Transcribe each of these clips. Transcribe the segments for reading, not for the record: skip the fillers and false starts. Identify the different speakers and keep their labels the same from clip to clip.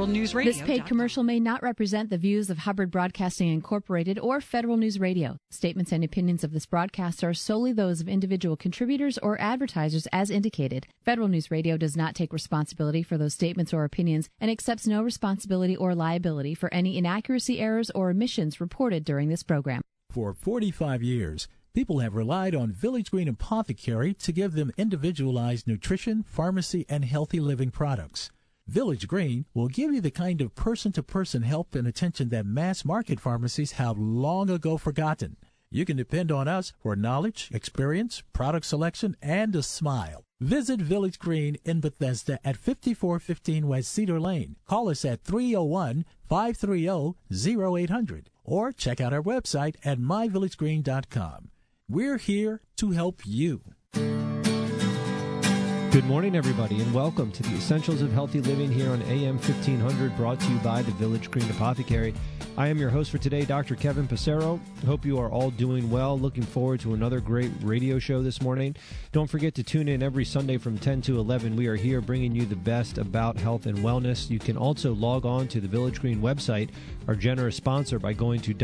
Speaker 1: News Radio.
Speaker 2: This paid commercial may not represent the views of Hubbard Broadcasting Incorporated or Federal News Radio. Statements and opinions of this broadcast are solely those of individual contributors or advertisers as indicated. Federal News Radio does not take responsibility for those statements or opinions and accepts no responsibility or liability for any inaccuracy, errors, or omissions reported during this program.
Speaker 3: For 45 years, people have relied on Village Green Apothecary to give them individualized nutrition, pharmacy, and healthy living products. Village Green will give you the kind of person-to-person help and attention that mass-market pharmacies have long ago forgotten. You can depend on us for knowledge, experience, product selection, and a smile. Visit Village Green in Bethesda at 5415 West Cedar Lane. Call us at 301-530-0800 or check out our website at myvillagegreen.com. We're here to help you.
Speaker 4: Good morning, everybody, and welcome to the Essentials of Healthy Living here on AM 1500, brought to you by the Village Green Apothecary. I am your host for today, Dr. Kevin Passero. Hope you are all doing well. Looking forward to another great radio show this morning. Don't forget to tune in every Sunday from 10 to 11. We are here bringing you the best about health and wellness. You can also log on to the Village Green website, our generous sponsor, by going to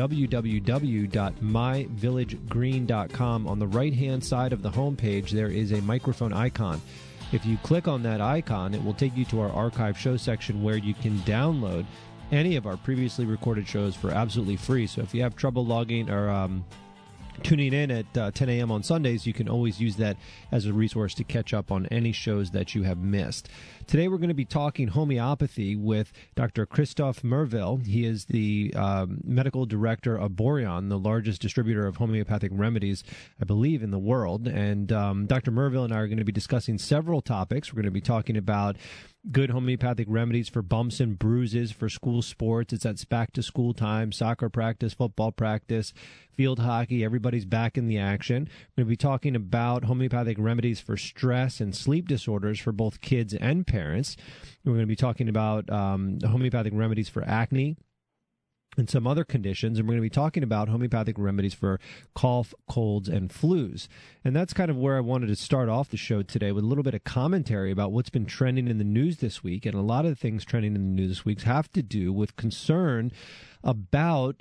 Speaker 4: www.myvillagegreen.com. On the right-hand side of the homepage, there is a microphone icon. If you click on that icon, it will take you to our archive show section where you can download any of our previously recorded shows for absolutely free. So if you have trouble logging or tuning in at 10 a.m. on Sundays, you can always use that as a resource to catch up on any shows that you have missed. Today we're going to be talking homeopathy with Dr. Christophe Merville. He is the medical director of Boreon, the largest distributor of homeopathic remedies, I believe, in the world. And Dr. Merville and I are going to be discussing several topics. We're going to be talking about good homeopathic remedies for bumps and bruises for school sports. It's back to school time, soccer practice, football practice, field hockey. Everybody's back in the action. We're going to be talking about homeopathic remedies for stress and sleep disorders for both kids and parents. We're going to be talking about homeopathic remedies for acne and some other conditions, and we're going to be talking about homeopathic remedies for cough, colds, and flus. And that's kind of where I wanted to start off the show today, with a little bit of commentary about what's been trending in the news this week. And a lot of the things trending in the news this week have to do with concern about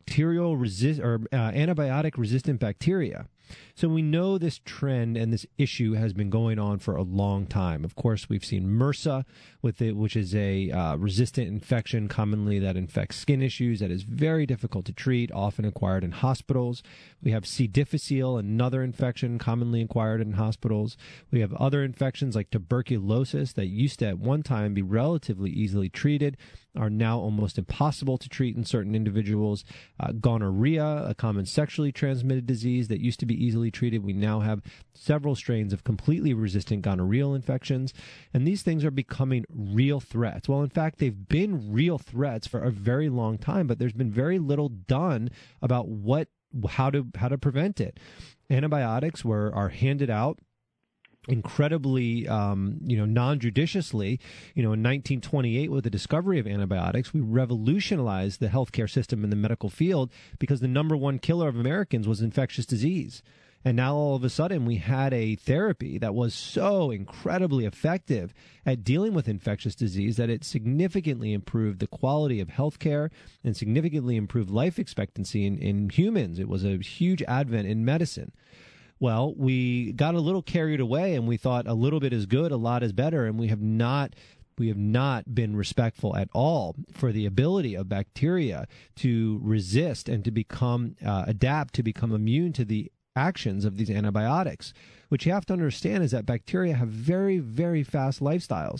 Speaker 4: antibiotic-resistant bacteria. So we know this trend and this issue has been going on for a long time. Of course, we've seen MRSA, which is a resistant infection commonly that infects skin issues that is very difficult to treat, often acquired in hospitals. We have C. difficile, another infection commonly acquired in hospitals. We have other infections like tuberculosis that used to at one time be relatively easily treated, are now almost impossible to treat in certain individuals. Gonorrhea, a common sexually transmitted disease that used to be easily treated. We now have several strains of completely resistant gonorrheal infections, and these things are becoming real threats. Well, in fact, they've been real threats for a very long time, but there's been very little done about how to prevent it. Antibiotics are handed out incredibly, non-judiciously. In 1928, with the discovery of antibiotics, we revolutionized the healthcare system in the medical field because the number one killer of Americans was infectious disease. And now all of a sudden we had a therapy that was so incredibly effective at dealing with infectious disease that it significantly improved the quality of healthcare and significantly improved life expectancy in humans. It was a huge advent in medicine. Well, we got a little carried away and we thought a little bit is good, a lot is better, and we have not been respectful at all for the ability of bacteria to resist and to adapt to become immune to the actions of these antibiotics. What you have to understand is that bacteria have very, very fast life cycles.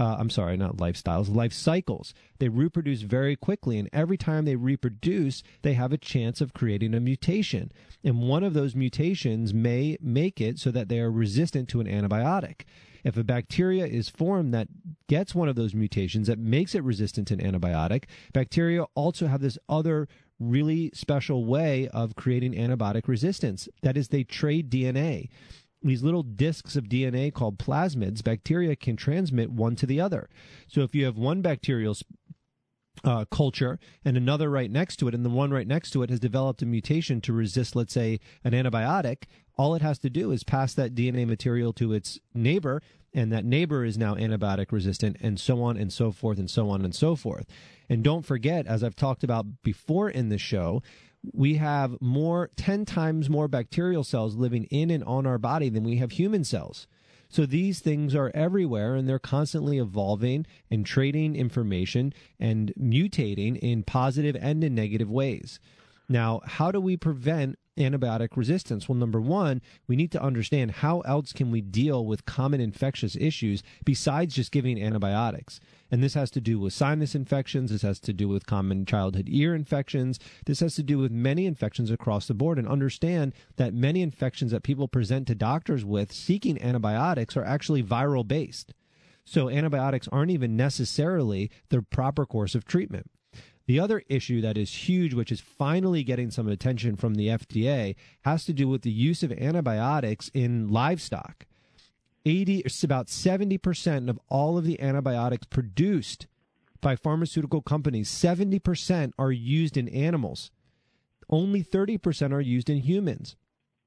Speaker 4: They reproduce very quickly, and every time they reproduce, they have a chance of creating a mutation. And one of those mutations may make it so that they are resistant to an antibiotic. If a bacteria is formed that gets one of those mutations that makes it resistant to an antibiotic, bacteria also have this other really special way of creating antibiotic resistance. That is, they trade DNA. These little discs of DNA called plasmids, bacteria can transmit one to the other. So if you have one bacterial culture and another right next to it, and the one right next to it has developed a mutation to resist, let's say, an antibiotic, all it has to do is pass that DNA material to its neighbor, and that neighbor is now antibiotic resistant, and so on and so forth and so on and so forth. And don't forget, as I've talked about before in the show, we have 10 times more bacterial cells living in and on our body than we have human cells. So these things are everywhere, and they're constantly evolving and trading information and mutating in positive and in negative ways. Now, how do we prevent antibiotic resistance? Well, number one, we need to understand how else can we deal with common infectious issues besides just giving antibiotics. And this has to do with sinus infections. This has to do with common childhood ear infections. This has to do with many infections across the board. And understand that many infections that people present to doctors with seeking antibiotics are actually viral based. So antibiotics aren't even necessarily the proper course of treatment. The other issue that is huge, which is finally getting some attention from the FDA, has to do with the use of antibiotics in livestock. About 70% of all of the antibiotics produced by pharmaceutical companies, 70% are used in animals. Only 30% are used in humans.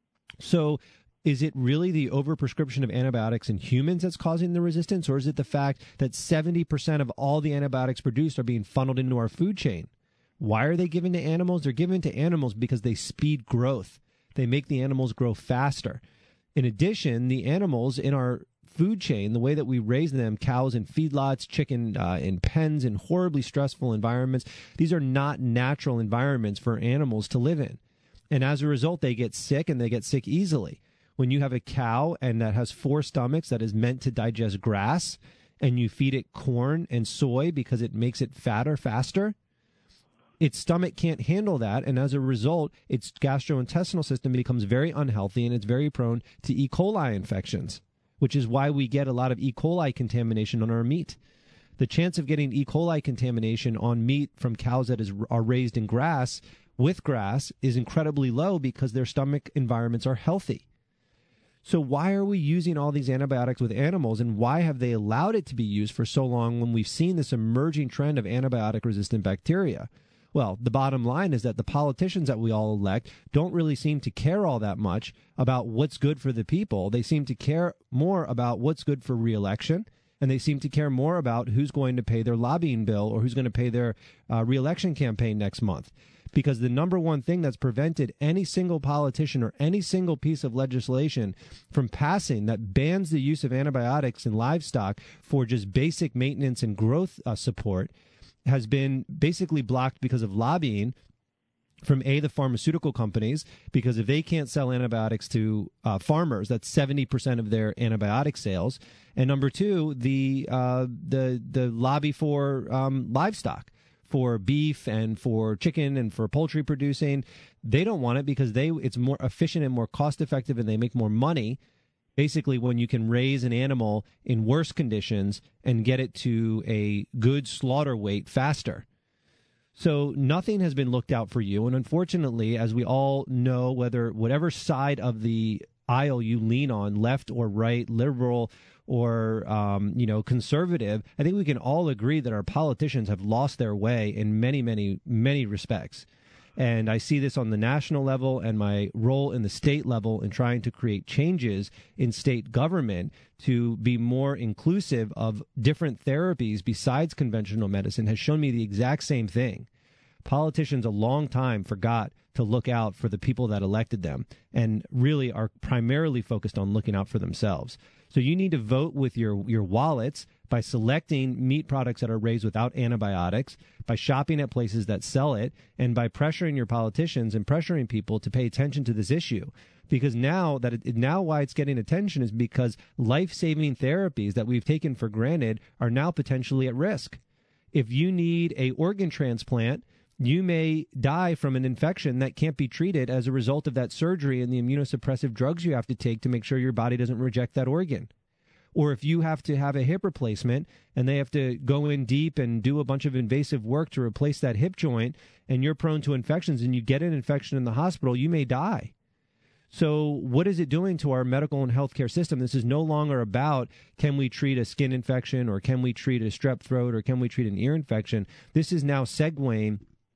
Speaker 4: So is it really the overprescription of antibiotics in humans that's causing the resistance, or is it the fact that 70% of all the antibiotics produced are being funneled into our food chain? Why are they given to animals? They're given to animals because they speed growth. They make the animals grow faster. In addition, the animals in our food chain, the way that we raise them, cows in feedlots, chicken in pens, in horribly stressful environments, these are not natural environments for animals to live in. And as a result, they get sick, and they get sick easily. When you have a cow and that has 4 stomachs that is meant to digest grass, and you feed it corn and soy because it makes it fatter faster, its stomach can't handle that, and as a result, its gastrointestinal system becomes very unhealthy, and it's very prone to E. coli infections, which is why we get a lot of E. coli contamination on our meat. The chance of getting E. coli contamination on meat from cows that are raised in grass with grass is incredibly low because their stomach environments are healthy. So why are we using all these antibiotics with animals, and why have they allowed it to be used for so long when we've seen this emerging trend of antibiotic-resistant bacteria? Well, the bottom line is that the politicians that we all elect don't really seem to care all that much about what's good for the people. They seem to care more about what's good for re-election, and they seem to care more about who's going to pay their lobbying bill or who's going to pay their re-election campaign next month. Because the number one thing that's prevented any single politician or any single piece of legislation from passing that bans the use of antibiotics in livestock for just basic maintenance and growth support has been basically blocked because of lobbying from the pharmaceutical companies, because if they can't sell antibiotics to farmers, that's 70% of their antibiotic sales. And number two, the lobby for livestock, for beef and for chicken and for poultry producing. They don't want it because it's more efficient and more cost effective, and they make more money basically when you can raise an animal in worse conditions and get it to a good slaughter weight faster. So nothing has been looked out for you. And unfortunately, as we all know, whatever side of the aisle you lean on, left or right, liberal or conservative, I think we can all agree that our politicians have lost their way in many, many, many respects. And I see this on the national level, and my role in the state level in trying to create changes in state government to be more inclusive of different therapies besides conventional medicine has shown me the exact same thing. Politicians a long time forgot to look out for the people that elected them, and really are primarily focused on looking out for themselves. So you need to vote with your wallets by selecting meat products that are raised without antibiotics, by shopping at places that sell it, and by pressuring your politicians and pressuring people to pay attention to this issue. Because now why it's getting attention is because life-saving therapies that we've taken for granted are now potentially at risk. If you need an organ transplant, you may die from an infection that can't be treated as a result of that surgery and the immunosuppressive drugs you have to take to make sure your body doesn't reject that organ. Or if you have to have a hip replacement and they have to go in deep and do a bunch of invasive work to replace that hip joint, and you're prone to infections and you get an infection in the hospital, you may die. So what is it doing to our medical and healthcare system? This is no longer about, can we treat a skin infection, or can we treat a strep throat, or can we treat an ear infection? This is now segueing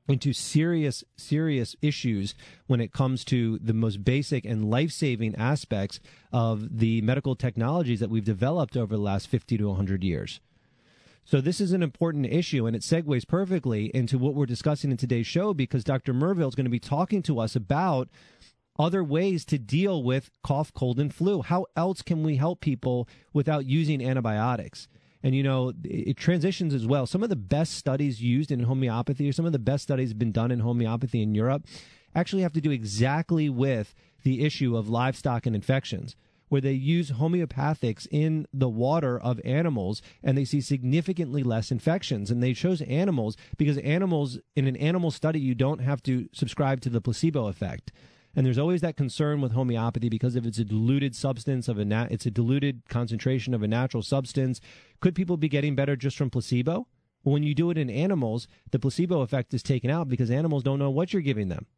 Speaker 4: into serious issues when it comes to the most basic and life-saving aspects of the medical technologies that we've developed over the last 50 to 100 years. So this is an important issue, and it segues perfectly into what we're discussing in today's show, because Dr. Merville is going to be talking to us about other ways to deal with cough, cold, and flu. How else can we help people without using antibiotics? And, you know, it transitions as well. Some of the best studies used in homeopathy, or some of the best studies been done in homeopathy in Europe, actually have to do exactly with the issue of livestock and infections, where they use homeopathics in the water of animals, and they see significantly less infections. And they chose animals because animals, in an animal study, you don't have to subscribe to the placebo effect. And there's always that concern with homeopathy because if it's a diluted substance it's a diluted concentration of a natural substance. Could people be getting better just from placebo? Well, when you do it in animals, the placebo effect is taken out because animals don't know what you're giving them.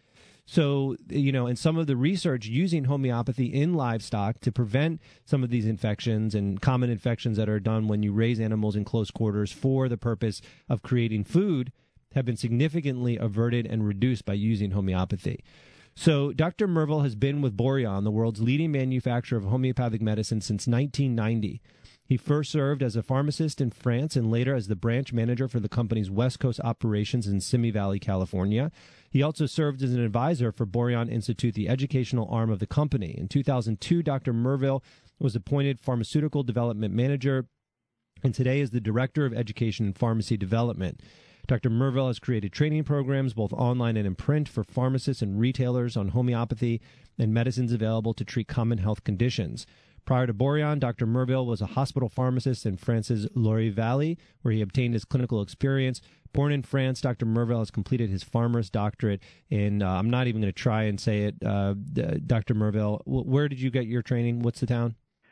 Speaker 4: So, you know, and some of the research using homeopathy in livestock to prevent some of these infections and common infections that are done when you raise animals in close quarters for the purpose of creating food have been significantly averted and reduced by using homeopathy. So Dr. Merville has been with Boiron, the world's leading manufacturer of homeopathic medicine, since 1990. He first served as a pharmacist in France and later as the branch manager for the company's West Coast operations in Simi Valley, California. He also served as an advisor for Boiron Institute, the educational arm of the company. In 2002, Dr. Merville was appointed pharmaceutical development manager, and today is the director of education and pharmacy development. Dr. Merville has created training programs, both online and in print, for pharmacists and retailers on homeopathy and medicines available to treat common health conditions. Prior to Boiron, Dr. Merville was a hospital pharmacist in France's Loire Valley, where he obtained his clinical experience. Born in France, Dr. Merville has completed his farmer's doctorate in, I'm not even going to try and say it, Dr. Merville, where did you get your training? What's the town?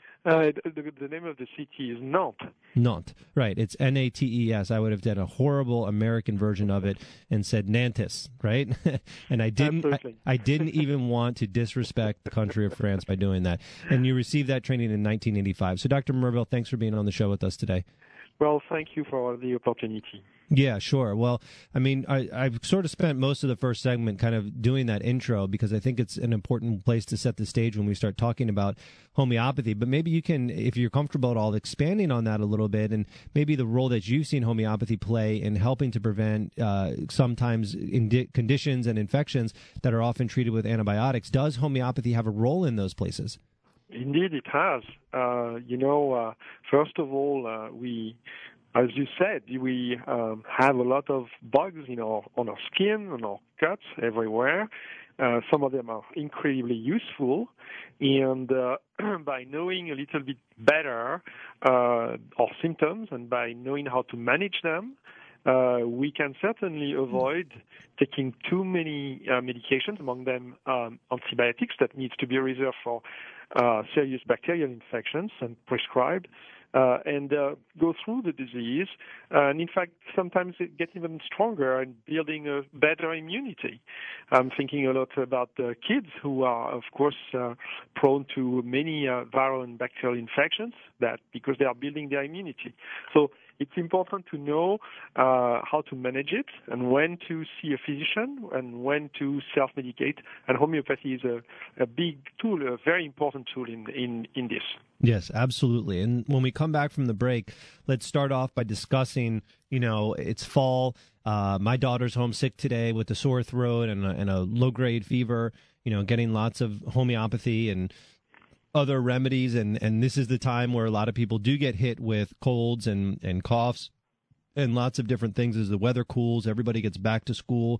Speaker 1: The name of the city is Nantes.
Speaker 4: Nantes, right. It's Nates. I would have done a horrible American version of it and said Nantes, right? And I didn't even want to disrespect the country of France by doing that. And you received that training in 1985. So, Dr. Merville, thanks for being on the show with us today.
Speaker 1: Well, thank you for the opportunity.
Speaker 4: Yeah, sure. Well, I mean, I've sort of spent most of the first segment kind of doing that intro because I think it's an important place to set the stage when we start talking about homeopathy. But maybe you can, if you're comfortable at all, expanding on that a little bit and maybe the role that you've seen homeopathy play in helping to prevent sometimes conditions and infections that are often treated with antibiotics. Does homeopathy have a role in those places?
Speaker 1: Indeed, it has. First of all, as you said, we have a lot of bugs on our skin, on our cuts, everywhere. Some of them are incredibly useful, and by knowing a little bit better our symptoms and by knowing how to manage them, we can certainly avoid taking too many medications, among them antibiotics that needs to be reserved for serious bacterial infections and prescribed, and go through the disease, and in fact, sometimes it gets even stronger and building a better immunity. I'm thinking a lot about kids who are, of course, prone to many viral and bacterial infections because they are building their immunity. So it's important to know how to manage it and when to see a physician and when to self-medicate. And homeopathy is a big tool, a very important tool in this.
Speaker 4: Yes, absolutely. And when we come back from the break, let's start off by discussing, it's fall. My daughter's homesick today with a sore throat and a low-grade fever, getting lots of homeopathy and other remedies, and this is the time where a lot of people do get hit with colds and coughs and lots of different things as the weather cools. Everybody gets back to school.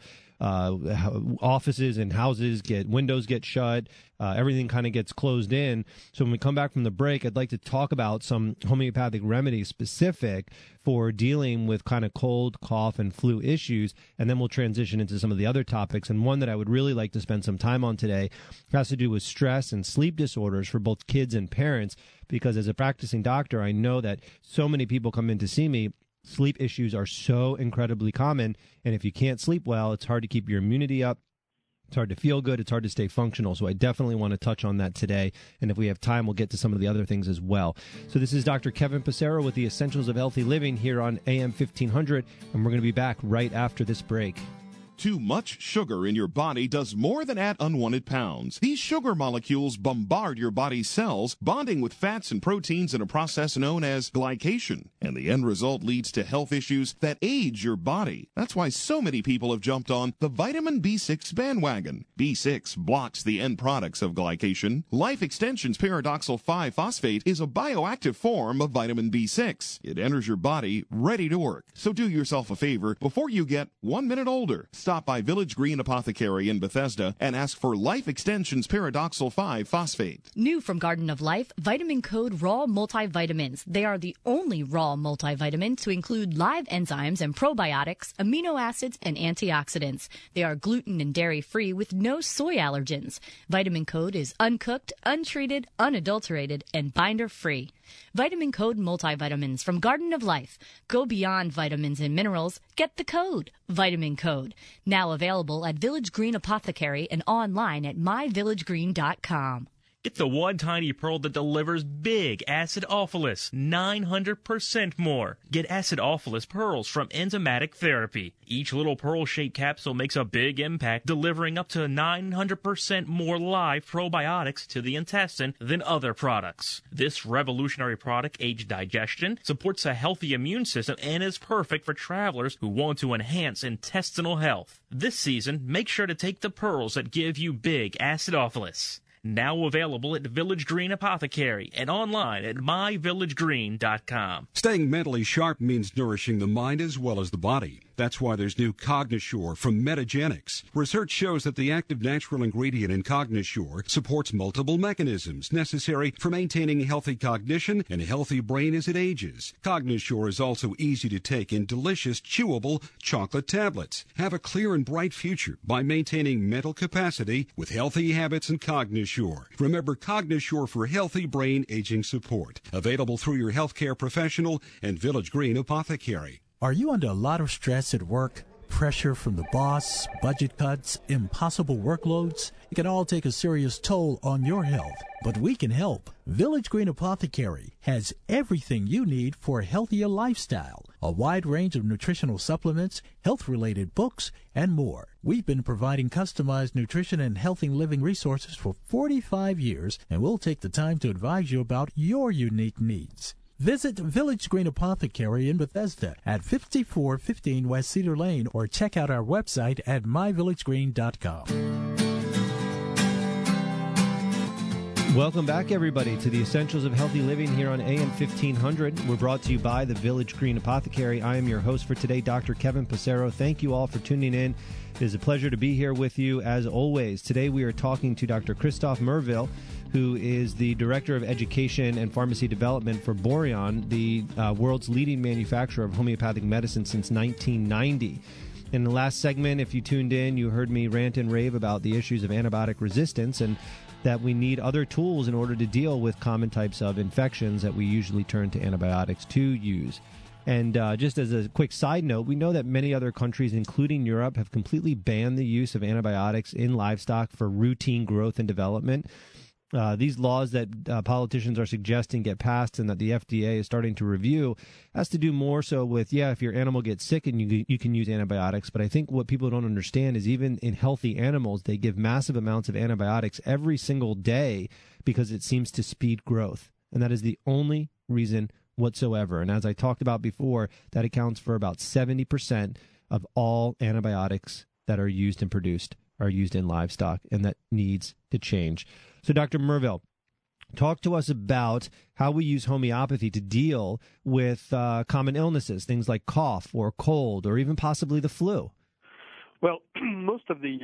Speaker 4: Offices and houses windows get shut. Everything kind of gets closed in. So when we come back from the break, I'd like to talk about some homeopathic remedies specific for dealing with kind of cold, cough, and flu issues, and then we'll transition into some of the other topics. And one that I would really like to spend some time on today has to do with stress and sleep disorders for both kids and parents, because as a practicing doctor, I know that so many people come in to see me. Sleep issues are so incredibly common, and if you can't sleep well, it's hard to keep your immunity up. It's hard to feel good. It's hard to stay functional. So I definitely want to touch on that today, and if we have time, we'll get to some of the other things as well. So this is Dr. Kevin Passero with the Essentials of Healthy Living here on AM 1500, and we're going to be back right after this break.
Speaker 5: Too much sugar in your body does more than add unwanted pounds. These sugar molecules bombard your body's cells, bonding with fats and proteins in a process known as glycation. And the end result leads to health issues that age your body. That's why so many people have jumped on the vitamin B6 bandwagon. B6 blocks the end products of glycation. Life Extension's Paradoxal 5-phosphate is a bioactive form of vitamin B6. It enters your body ready to work. So do yourself a favor before you get 1 minute older. Stop by Village Green Apothecary in Bethesda and ask for Life Extension's Paradoxal 5-phosphate.
Speaker 6: New from Garden of Life, Vitamin Code Raw Multivitamins. They are the only raw multivitamins to include live enzymes and probiotics, amino acids, and antioxidants. They are gluten and dairy-free with no soy allergens. Vitamin Code is uncooked, untreated, unadulterated, and binder-free. Vitamin Code Multivitamins from Garden of Life. Go beyond vitamins and minerals. Get the code. Vitamin Code. Now available at Village Green Apothecary and online at myvillagegreen.com.
Speaker 7: Get the one tiny pearl that delivers big acidophilus, 900% more. Get acidophilus pearls from Enzymatic Therapy. Each little pearl-shaped capsule makes a big impact, delivering up to 900% more live probiotics to the intestine than other products. This revolutionary product aids digestion, supports a healthy immune system, and is perfect for travelers who want to enhance intestinal health. This season, make sure to take the pearls that give you big acidophilus. Now available at Village Green Apothecary and online at myvillagegreen.com.
Speaker 8: Staying mentally sharp means nourishing the mind as well as the body. That's why there's new Cognosure from Metagenics. Research shows that the active natural ingredient in Cognosure supports multiple mechanisms necessary for maintaining healthy cognition and a healthy brain as it ages. Cognosure is also easy to take in delicious, chewable chocolate tablets. Have a clear and bright future by maintaining mental capacity with healthy habits and Cognosure. Remember Cognosure for healthy brain aging support. Available through your healthcare professional and Village Green Apothecary.
Speaker 3: Are you under a lot of stress at work? Pressure from the boss, budget cuts, impossible workloads? It can all take a serious toll on your health, but we can help. Village Green Apothecary has everything you need for a healthier lifestyle, a wide range of nutritional supplements, health-related books, and more. We've been providing customized nutrition and healthy living resources for 45 years, and we'll take the time to advise you about your unique needs. Visit Village Green Apothecary in Bethesda at 5415 West Cedar Lane or check out our website at myvillagegreen.com.
Speaker 4: Welcome back, everybody, to the Essentials of Healthy Living here on AM 1500. We're brought to you by the Village Green Apothecary. I am your host for today, Dr. Kevin Passero. Thank you all for tuning in. It is a pleasure to be here with you, as always. Today we are talking to Dr. Christophe Merville, who is the Director of Education and Pharmacy Development for Boreon, the world's leading manufacturer of homeopathic medicine since 1990. In the last segment, if you tuned in, you heard me rant and rave about the issues of antibiotic resistance and that we need other tools in order to deal with common types of infections that we usually turn to antibiotics to use. And just as a quick side note, we know that many other countries, including Europe, have completely banned the use of antibiotics in livestock for routine growth and development. These laws that politicians are suggesting get passed and that the FDA is starting to review has to do more so with, if your animal gets sick and you can use antibiotics. But I think what people don't understand is even in healthy animals, they give massive amounts of antibiotics every single day because it seems to speed growth. And that is the only reason whatsoever. And as I talked about before, that accounts for about 70% of all antibiotics that are used and produced are used in livestock, and that needs to change. So, Dr. Merville, talk to us about how we use homeopathy to deal with common illnesses, things like cough or cold or even possibly the flu.
Speaker 1: Well, most of the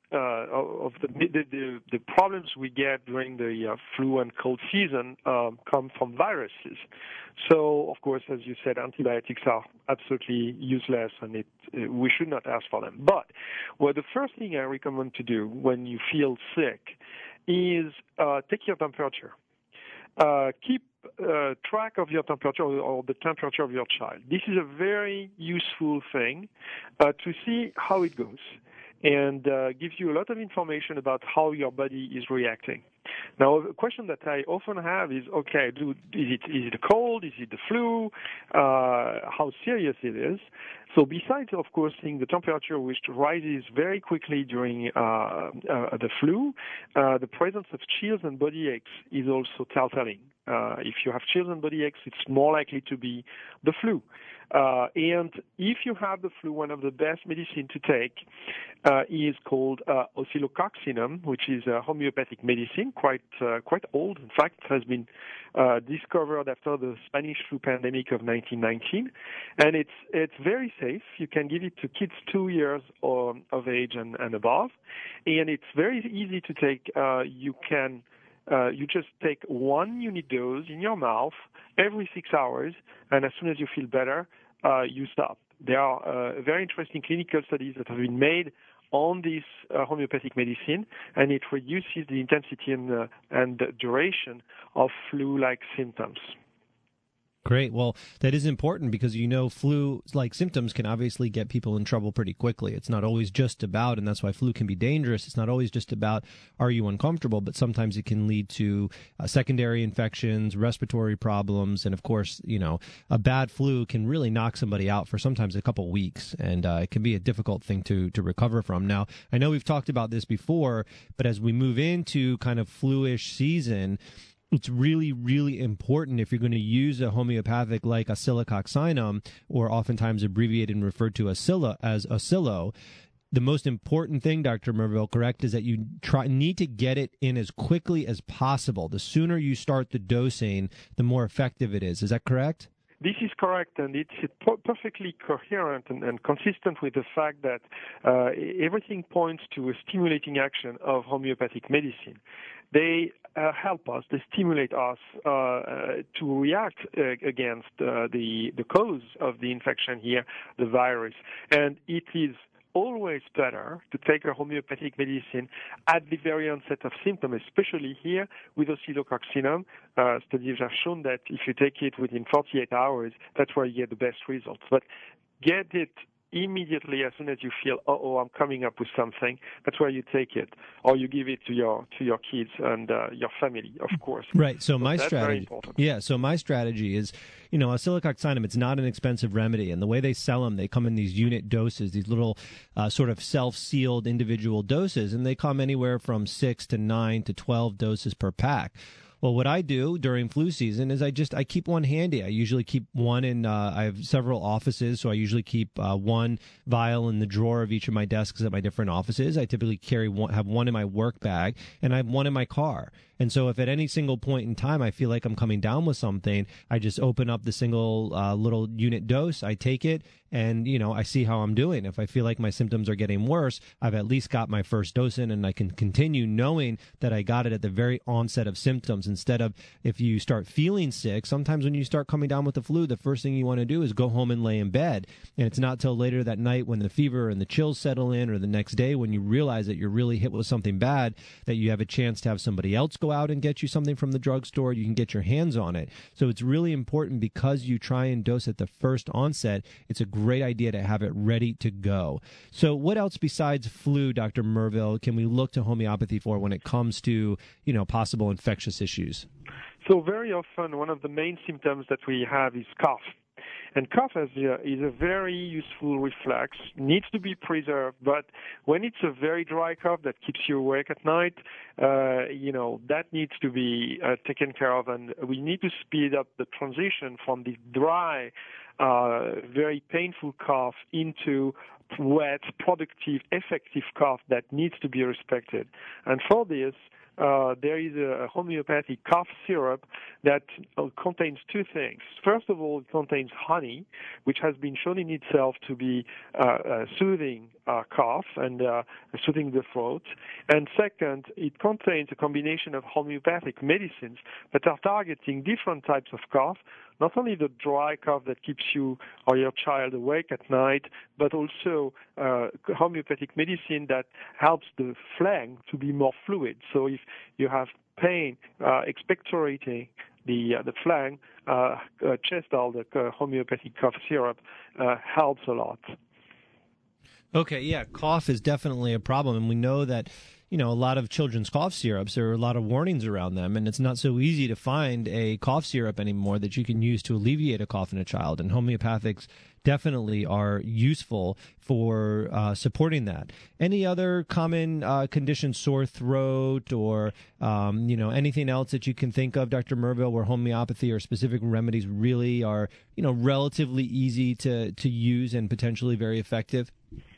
Speaker 1: problems we get during the flu and cold season come from viruses. So, of course, as you said, antibiotics are absolutely useless, and we should not ask for them. But the first thing I recommend to do when you feel sick is take your temperature. Keep track of your temperature or the temperature of your child. This is a very useful thing to see how it goes, and gives you a lot of information about how your body is reacting. Now, a question that I often have is, okay, is it a cold? Is it the flu? How serious it is? So besides, of course, seeing the temperature, which rises very quickly during the flu, the presence of chills and body aches is also telltale. If you have chills and body aches, it's more likely to be the flu. And if you have the flu, one of the best medicine to take is called oscillococcinum, which is a homeopathic medicine, quite old. In fact, it has been discovered after the Spanish flu pandemic of 1919, and it's very safe. You can give it to kids 2 years of age and above, and it's very easy to take. You just take 1 unit dose in your mouth every 6 hours, and as soon as you feel better, you stop. There are very interesting clinical studies that have been made on this homeopathic medicine, and it reduces the intensity and the duration of flu-like symptoms.
Speaker 4: Great. Well, that is important because, flu-like symptoms can obviously get people in trouble pretty quickly. It's not always just about, and that's why flu can be dangerous, it's not always just about, are you uncomfortable, but sometimes it can lead to secondary infections, respiratory problems, and of course, a bad flu can really knock somebody out for sometimes a couple weeks, and it can be a difficult thing to recover from. Now, I know we've talked about this before, but as we move into kind of flu-ish season, it's really, really important if you're going to use a homeopathic like oscillococcinum, or oftentimes abbreviated and referred to as Oscillo. The most important thing, Dr. Merville, correct, is that you need to get it in as quickly as possible. The sooner you start the dosing, the more effective it is. Is that correct?
Speaker 1: This is correct, and it's perfectly coherent and consistent with the fact that everything points to a stimulating action of homeopathic medicine. They help us, they stimulate us to react against the cause of the infection here, the virus. And it is always better to take a homeopathic medicine at the very onset of symptoms, especially here with oscillococcinum. Studies have shown that if you take it within 48 hours, that's where you get the best results. But get it immediately as soon as you feel, I'm coming up with something. That's where you take it, or you give it to your kids and your family, of course.
Speaker 4: Right. So my
Speaker 1: that's
Speaker 4: strategy,
Speaker 1: very important.
Speaker 4: Yeah. So my strategy is, oscillococcinum. It's not an expensive remedy, and the way they sell them, they come in these unit doses, these little sort of self-sealed individual doses, and they come anywhere from 6 to 9 to 12 doses per pack. Well, what I do during flu season is I keep one handy. I usually keep one in, I have several offices, so I usually keep one vial in the drawer of each of my desks at my different offices. I typically have one in my work bag, and I have one in my car. And so if at any single point in time I feel like I'm coming down with something, I just open up the single little unit dose, I take it, and, I see how I'm doing. If I feel like my symptoms are getting worse, I've at least got my first dose in, and I can continue knowing that I got it at the very onset of symptoms, instead of if you start feeling sick. Sometimes when you start coming down with the flu, the first thing you want to do is go home and lay in bed. And it's not till later that night when the fever and the chills settle in, or the next day when you realize that you're really hit with something bad, that you have a chance to have somebody else go out and get you something from the drugstore. You can get your hands on it. So it's really important, because you try and dose at the first onset, it's a great idea to have it ready to go. So what else besides flu, Dr. Merville, can we look to homeopathy for when it comes to, possible infectious issues?
Speaker 1: So very often one of the main symptoms that we have is cough. And cough is a very useful reflex, needs to be preserved, but when it's a very dry cough that keeps you awake at night, that needs to be taken care of, and we need to speed up the transition from the dry, very painful cough into wet, productive, effective cough that needs to be respected. And for this, there is a homeopathic cough syrup that contains two things. First of all, it contains honey, which has been shown in itself to be soothing cough and soothing the throat. And second, it contains a combination of homeopathic medicines that are targeting different types of cough, not only the dry cough that keeps you or your child awake at night, but also homeopathic medicine that helps the phlegm to be more fluid. So if you have pain expectorating the phlegm, Chestal, the homeopathic cough syrup, helps a lot.
Speaker 4: Okay, yeah, cough is definitely a problem, and we know that, a lot of children's cough syrups, there are a lot of warnings around them, and it's not so easy to find a cough syrup anymore that you can use to alleviate a cough in a child, and homeopathics definitely are useful for supporting that. Any other common conditions, sore throat or, anything else that you can think of, Dr. Merville, where homeopathy or specific remedies really are, relatively easy to use and potentially very effective?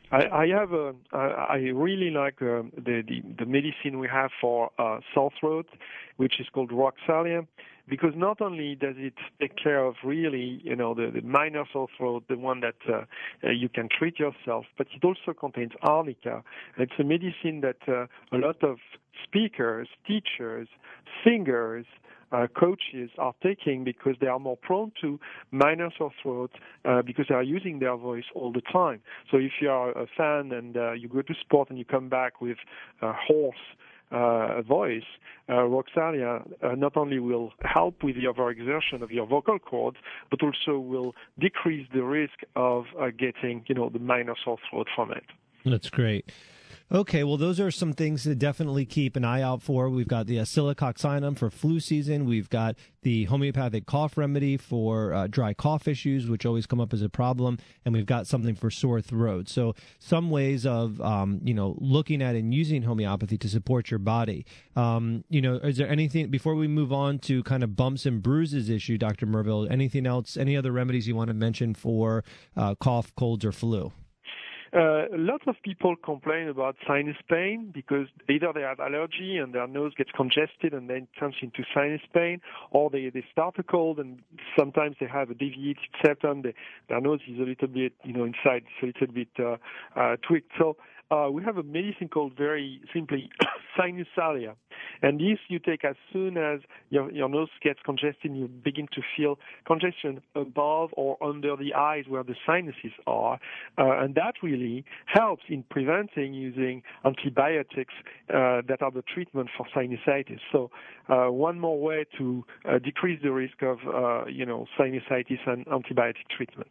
Speaker 1: I really like the medicine we have for sore throat, which is called Roxalia, because not only does it take care of really, the minor sore throat, the one that you can treat yourself, but it also contains arnica. It's a medicine that a lot of speakers, teachers, singers, coaches are taking because they are more prone to minor sore throat because they are using their voice all the time. So if you are a fan and you go to sport and you come back with a hoarse voice, Roxalia not only will help with the overexertion of your vocal cords, but also will decrease the risk of getting, the minor sore throat from it.
Speaker 4: That's great. Okay, well, those are some things to definitely keep an eye out for. We've got the Silicoccinum for flu season. We've got the homeopathic cough remedy for dry cough issues, which always come up as a problem. And we've got something for sore throat. So some ways of, looking at and using homeopathy to support your body. Is there anything, before we move on to kind of bumps and bruises issue, Dr. Merville, anything else, any other remedies you want to mention for cough, colds, or flu?
Speaker 1: Lots of people complain about sinus pain because either they have allergy and their nose gets congested and then turns into sinus pain, or they start a cold and sometimes they have a deviated septum. Their nose is a little bit, inside, it's a little bit tweaked. So we have a medicine called very simply Sinusalia. And this you take as soon as your nose gets congested, you begin to feel congestion above or under the eyes where the sinuses are. And that really helps in preventing using antibiotics that are the treatment for sinusitis. So one more way to decrease the risk of, sinusitis and antibiotic treatment.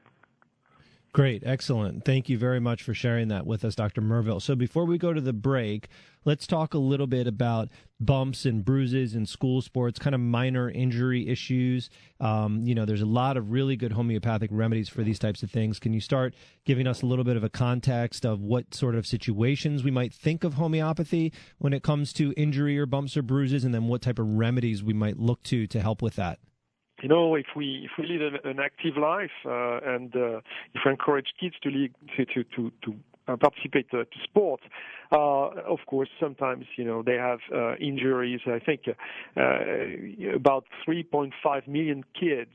Speaker 4: Great. Excellent. Thank you very much for sharing that with us, Dr. Merville. So before we go to the break, let's talk a little bit about bumps and bruises in school sports, kind of minor injury issues. There's a lot of really good homeopathic remedies for these types of things. Can you start giving us a little bit of a context of what sort of situations we might think of homeopathy when it comes to injury or bumps or bruises, and then what type of remedies we might look to help with that?
Speaker 1: If we live an active life and if we encourage kids to participate to sports, of course, sometimes, they have injuries. I think about 3.5 million kids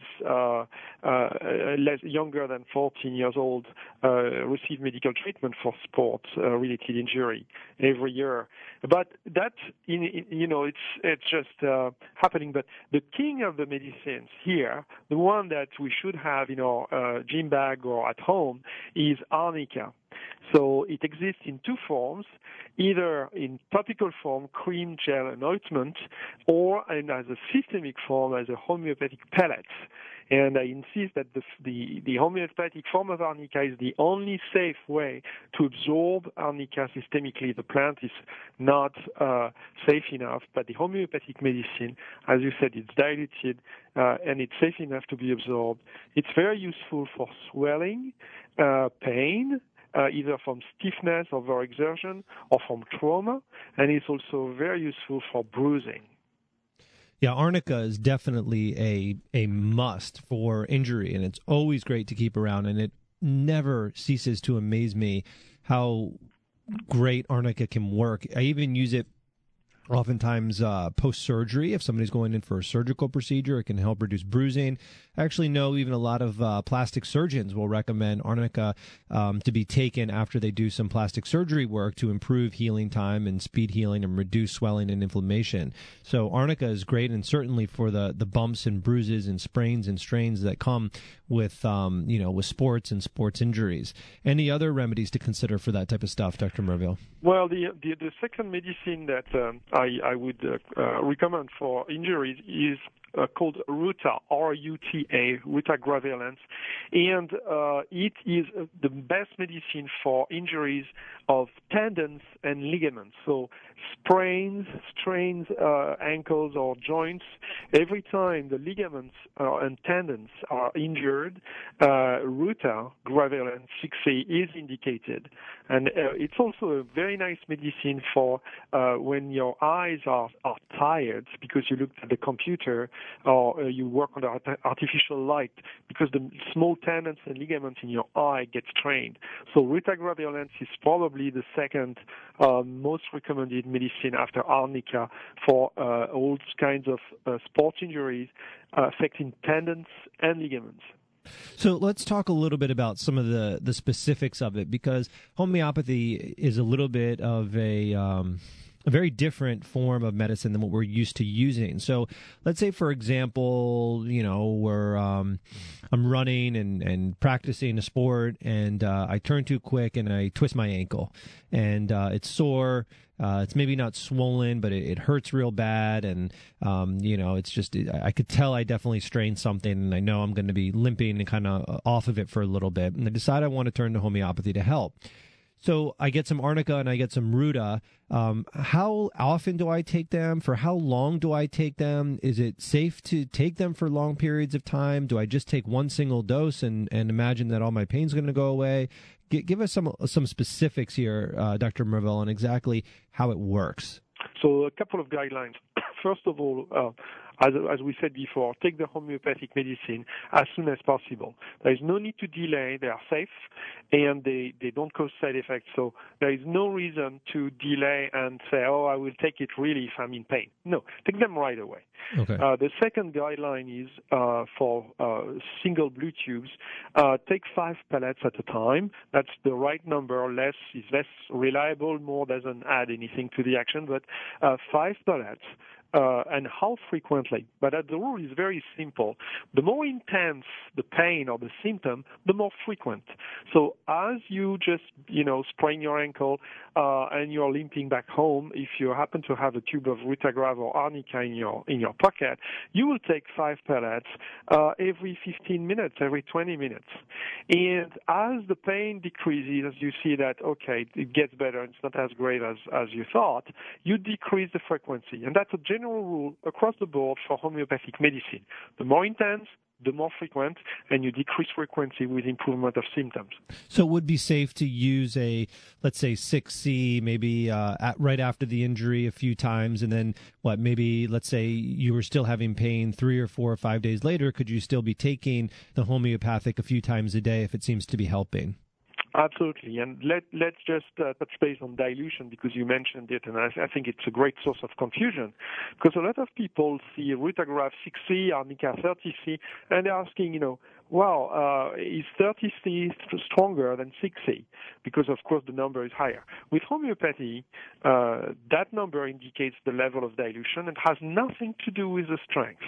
Speaker 1: younger than 14 years old receive medical treatment for sports-related injury every year. But that, it's just happening. But the king of the medicines here, the one that we should have in our gym bag or at home, is arnica. So it exists in two forms, either in topical form, cream, gel, and ointment, or as a systemic form as a homeopathic pellet. And I insist that the homeopathic form of arnica is the only safe way to absorb arnica systemically. The plant is not safe enough, but the homeopathic medicine, as you said, it's diluted and it's safe enough to be absorbed. It's very useful for swelling, pain, either from stiffness or overexertion or from trauma, and it's also very useful for bruising.
Speaker 4: Yeah, arnica is definitely a must for injury, and it's always great to keep around, and it never ceases to amaze me how great arnica can work. I even use it oftentimes post-surgery. If somebody's going in for a surgical procedure, it can help reduce bruising. I actually know even a lot of plastic surgeons will recommend arnica to be taken after they do some plastic surgery work to improve healing time and speed healing and reduce swelling and inflammation. So arnica is great, and certainly for the bumps and bruises and sprains and strains that come with with sports and sports injuries. Any other remedies to consider for that type of stuff, Dr. Merville?
Speaker 1: Well, the second medicine that I would recommend for injuries is called Ruta, R-U-T-A, Ruta Graveolens, and it is the best medicine for injuries of tendons and ligaments. So sprains, strains, ankles or joints, every time the ligaments and tendons are injured, Ruta Graveolens 6A is indicated. And it's also a very nice medicine for when your eyes are tired because you looked at the computer or you work under artificial light because the small tendons and ligaments in your eye get strained. So Ruta Graveolens is probably the second most recommended medicine after arnica for all kinds of sports injuries affecting tendons and ligaments.
Speaker 4: So let's talk a little bit about some of the specifics of it, because homeopathy is a little bit of a very different form of medicine than what we're used to using. So let's say, for example, we're I'm running and practicing a sport, and I turn too quick and I twist my ankle, and it's sore. It's maybe not swollen, but it hurts real bad, and it's just I could tell I definitely strained something, and I know I'm going to be limping and kind of off of it for a little bit, and I decide I want to turn to homeopathy to help. So I get some arnica and I get some Ruta. How often do I take them? For how long do I take them? Is it safe to take them for long periods of time? Do I just take one single dose and imagine that all my pain's going to go away? Give us some specifics here, Dr. Merville, on exactly how it works.
Speaker 1: So a couple of guidelines. First of all, as we said before, take the homeopathic medicine as soon as possible. There is no need to delay. They are safe, and they don't cause side effects. So there is no reason to delay and say, I will take it really if I'm in pain. No, take them right away.
Speaker 4: Okay.
Speaker 1: The second guideline is for single blue tubes. Take 5 pellets at a time. That's the right number. Less is less reliable. More doesn't add anything to the action. But 5 pellets. And how frequently. But the rule is very simple. The more intense the pain or the symptom, the more frequent. So as you just, sprain your ankle and you're limping back home, if you happen to have a tube of Rutagrave or arnica in your pocket, you will take 5 pellets every 15 minutes, every 20 minutes. And as the pain decreases, as you see that, okay, it gets better, it's not as grave as you thought, you decrease the frequency. And that's a general rule across the board for homeopathic medicine. The more intense, the more frequent, and you decrease frequency with improvement of symptoms.
Speaker 4: So it would be safe to use let's say 6C, maybe right after the injury a few times, and then let's say you were still having pain 3 or 4 or 5 days later, could you still be taking the homeopathic a few times a day if it seems to be helping?
Speaker 1: Absolutely, and let's just touch base on dilution because you mentioned it, and I think it's a great source of confusion because a lot of people see Rutagrave 6C, Arnica 30C, and they're asking, is 30C stronger than 6C? Because, of course, the number is higher. With homeopathy, that number indicates the level of dilution and has nothing to do with the strength.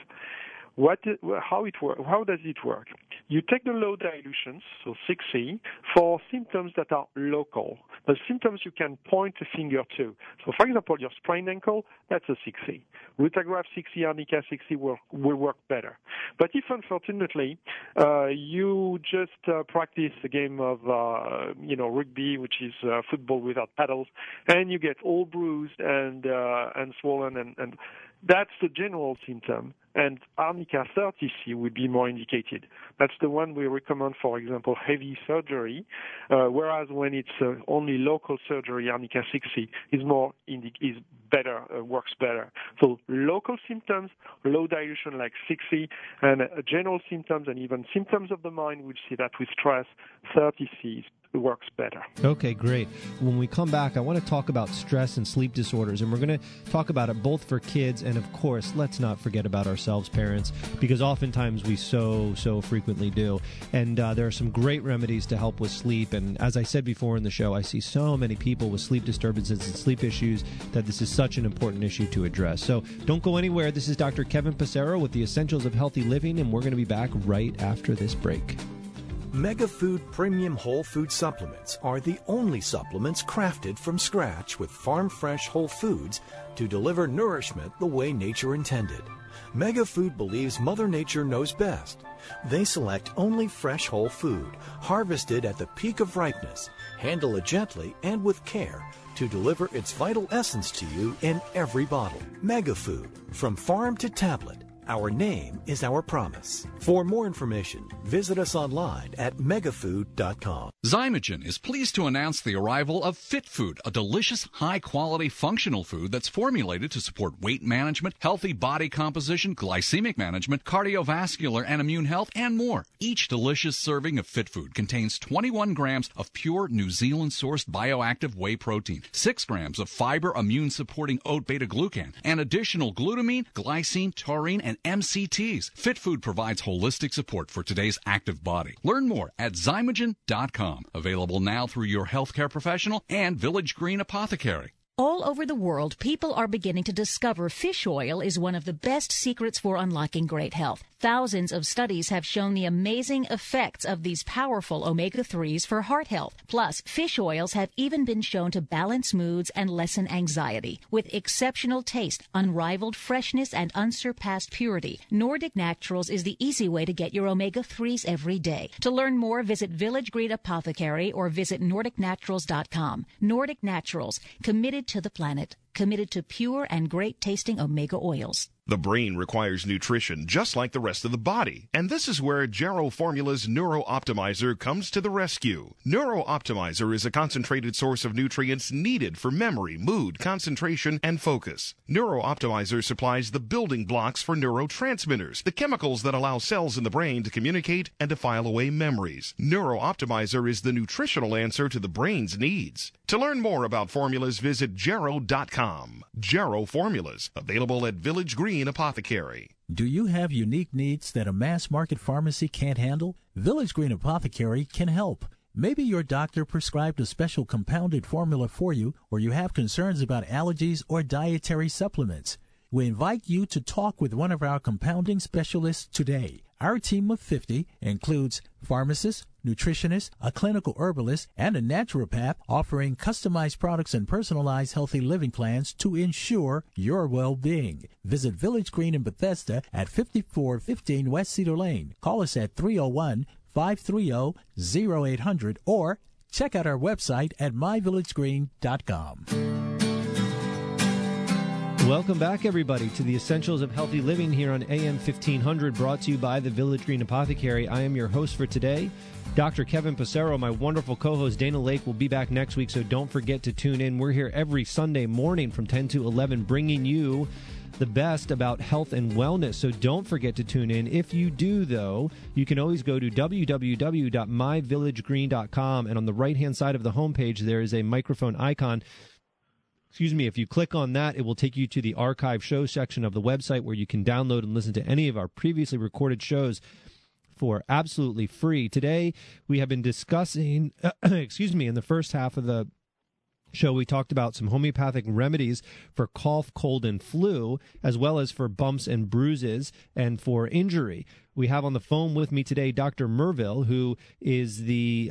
Speaker 1: How does it work? You take the low dilutions, so 6C, for symptoms that are local. The symptoms you can point a finger to. So, for example, your sprained ankle, that's a 6C. Rutagrave 6C, Arnica 6C will work better. But if, unfortunately, you just practice a game of, rugby, which is football without paddles, and you get all bruised and swollen, and that's the general symptom. And Arnica 30C would be more indicated. That's the one we recommend, for example, heavy surgery, whereas when it's only local surgery, Arnica 6C is better, works better. So local symptoms, low dilution like 6C, and general symptoms and even symptoms of the mind, we see that with stress, 30C works better.
Speaker 4: Okay, great. When we come back, I want to talk about stress and sleep disorders, and we're going to talk about it both for kids and, of course, let's not forget about ourselves, parents, because oftentimes we so frequently do. And there are some great remedies to help with sleep, and as I said before in the show, I see so many people with sleep disturbances and sleep issues that this is such an important issue to address. So don't go anywhere. This is Dr. Kevin Passero with the Essentials of Healthy Living, and we're going to be back right after this break.
Speaker 9: MegaFood Premium Whole Food Supplements are the only supplements crafted from scratch with farm-fresh whole foods to deliver nourishment the way nature intended. MegaFood believes Mother Nature knows best. They select only fresh whole food, harvested at the peak of ripeness, handle it gently and with care to deliver its vital essence to you in every bottle. MegaFood, from farm to tablet. Our name is our promise. For more information, visit us online at megafood.com.
Speaker 10: Zymogen is pleased to announce the arrival of Fit Food, a delicious, high-quality functional food that's formulated to support weight management, healthy body composition, glycemic management, cardiovascular and immune health, and more. Each delicious serving of Fit Food contains 21 grams of pure New Zealand-sourced bioactive whey protein, 6 grams of fiber immune-supporting oat beta-glucan, and additional glutamine, glycine, taurine, and MCTs. Fit Food provides holistic support for today's active body. Learn more at Zymogen.com. Available now through your healthcare professional and Village Green Apothecary.
Speaker 11: All over the world, people are beginning to discover fish oil is one of the best secrets for unlocking great health. Thousands of studies have shown the amazing effects of these powerful omega-3s for heart health. Plus, fish oils have even been shown to balance moods and lessen anxiety. With exceptional taste, unrivaled freshness, and unsurpassed purity, Nordic Naturals is the easy way to get your omega-3s every day. To learn more, visit Village Green Apothecary or visit NordicNaturals.com. Nordic Naturals, committed to the planet, committed to pure and great-tasting omega oils.
Speaker 5: The brain requires nutrition just like the rest of the body, and this is where Jarrow Formula's Neuro Optimizer comes to the rescue. Neuro Optimizer is a concentrated source of nutrients needed for memory, mood, concentration, and focus. Neuro Optimizer supplies the building blocks for neurotransmitters, the chemicals that allow cells in the brain to communicate and to file away memories. Neuro Optimizer is the nutritional answer to the brain's needs. To learn more about formulas, visit Jarrow.com. Jarrow Formulas, available at Village Green Apothecary.
Speaker 3: Do you have unique needs that a mass market pharmacy can't handle? Village Green Apothecary can help. Maybe your doctor prescribed a special compounded formula for you, or you have concerns about allergies or dietary supplements. We invite you to talk with one of our compounding specialists today. Our team of 50 includes pharmacists, nutritionists, a clinical herbalist, and a naturopath offering customized products and personalized healthy living plans to ensure your well-being. Visit Village Green in Bethesda at 5415 West Cedar Lane. Call us at 301-530-0800 or check out our website at myvillagegreen.com.
Speaker 4: Welcome back, everybody, to the Essentials of Healthy Living here on AM 1500, brought to you by the Village Green Apothecary. I am your host for today, Dr. Kevin Passero. My wonderful co-host Dana Lake will be back next week, so don't forget to tune in. We're here every Sunday morning from 10 to 11, bringing you the best about health and wellness, so don't forget to tune in. If you do, though, you can always go to www.myvillagegreen.com, and on the right-hand side of the homepage, there is a microphone icon. If you click on that, it will take you to the archive show section of the website where you can download and listen to any of our previously recorded shows for absolutely free. Today, we have been discussing, in the first half of the show, we talked about some homeopathic remedies for cough, cold, and flu, as well as for bumps and bruises and for injury. We have on the phone with me today Dr. Merville, who is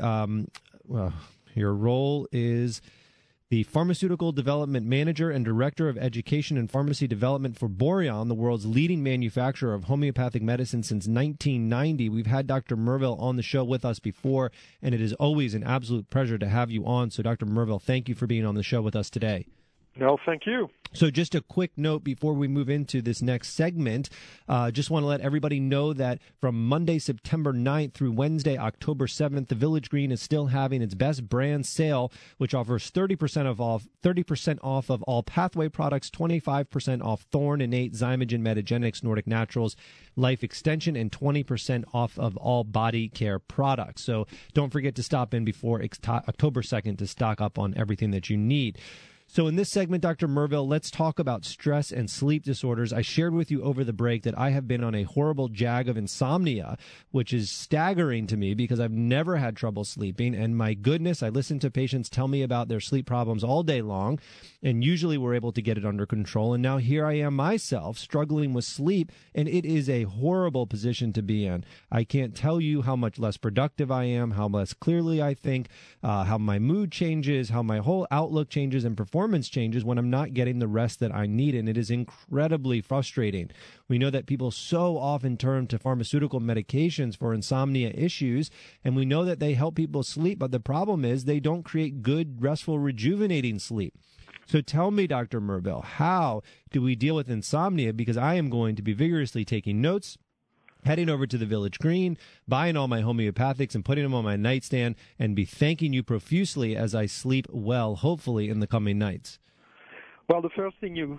Speaker 4: your role is the Pharmaceutical Development Manager and Director of Education and Pharmacy Development for Boreon, the world's leading manufacturer of homeopathic medicine since 1990. We've had Dr. Merville on the show with us before, and it is always an absolute pleasure to have you on. So, Dr. Merville, thank you for being on the show with us today.
Speaker 1: No, thank you.
Speaker 4: So just a quick note before we move into this next segment. Just want to let everybody know that from Monday, September 9th through Wednesday, October 7th, the Village Green is still having its best brand sale, which offers 30% off of all Pathway products, 25% off Thorne, Innate, Zymogen, Metagenics, Nordic Naturals, Life Extension, and 20% off of all body care products. So don't forget to stop in before October 2nd to stock up on everything that you need. So in this segment, Dr. Merville, let's talk about stress and sleep disorders. I shared with you over the break that I have been on a horrible jag of insomnia, which is staggering to me because I've never had trouble sleeping. And my goodness, I listen to patients tell me about their sleep problems all day long, and usually we're able to get it under control. And now here I am myself struggling with sleep, and it is a horrible position to be in. I can't tell you how much less productive I am, how less clearly I think, how my mood changes, how my whole outlook changes and performance changes when I'm not getting the rest that I need. And it is incredibly frustrating. We know that people so often turn to pharmaceutical medications for insomnia issues, and we know that they help people sleep, but the problem is they don't create good, restful, rejuvenating sleep. So tell me, Dr. Merville, how do we deal with insomnia? Because I am going to be vigorously taking notes, heading over to the Village Green, buying all my homeopathics and putting them on my nightstand, and be thanking you profusely as I sleep well, hopefully, in the coming nights.
Speaker 1: Well, the first thing you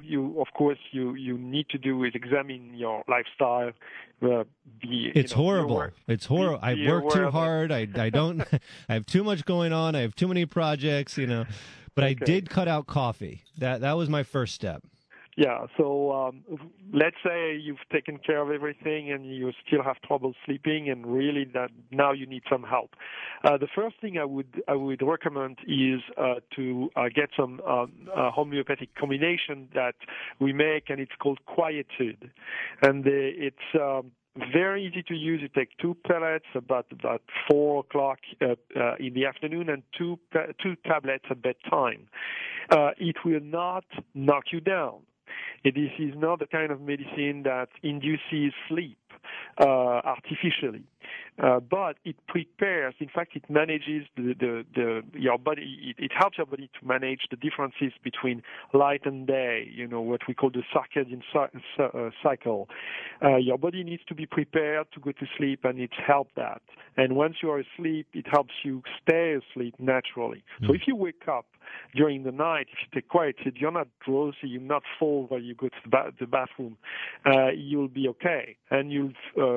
Speaker 1: need to do is examine your lifestyle.
Speaker 4: It's horrible. It's horrible. I work too hard. I don't. I have too much going on. I have too many projects. But I did cut out coffee. That was my first step.
Speaker 1: Yeah, so let's say you've taken care of everything and you still have trouble sleeping, and really that now you need some help. The first thing I would recommend is to get some homeopathic combination that we make, and it's called Quietude, and it's very easy to use. You take 2 pellets about 4 o'clock in the afternoon, and two tablets at bedtime. It will not knock you down. This is not the kind of medicine that induces sleep artificially, but it prepares. In fact, it manages your body. It helps your body to manage the differences between light and day. What we call the circadian cycle. Your body needs to be prepared to go to sleep, and it helps that. And once you are asleep, it helps you stay asleep naturally. So if you wake up during the night, if you take Quietude, you're not drowsy, you're not full while you go to the bathroom. You'll be okay, and you'll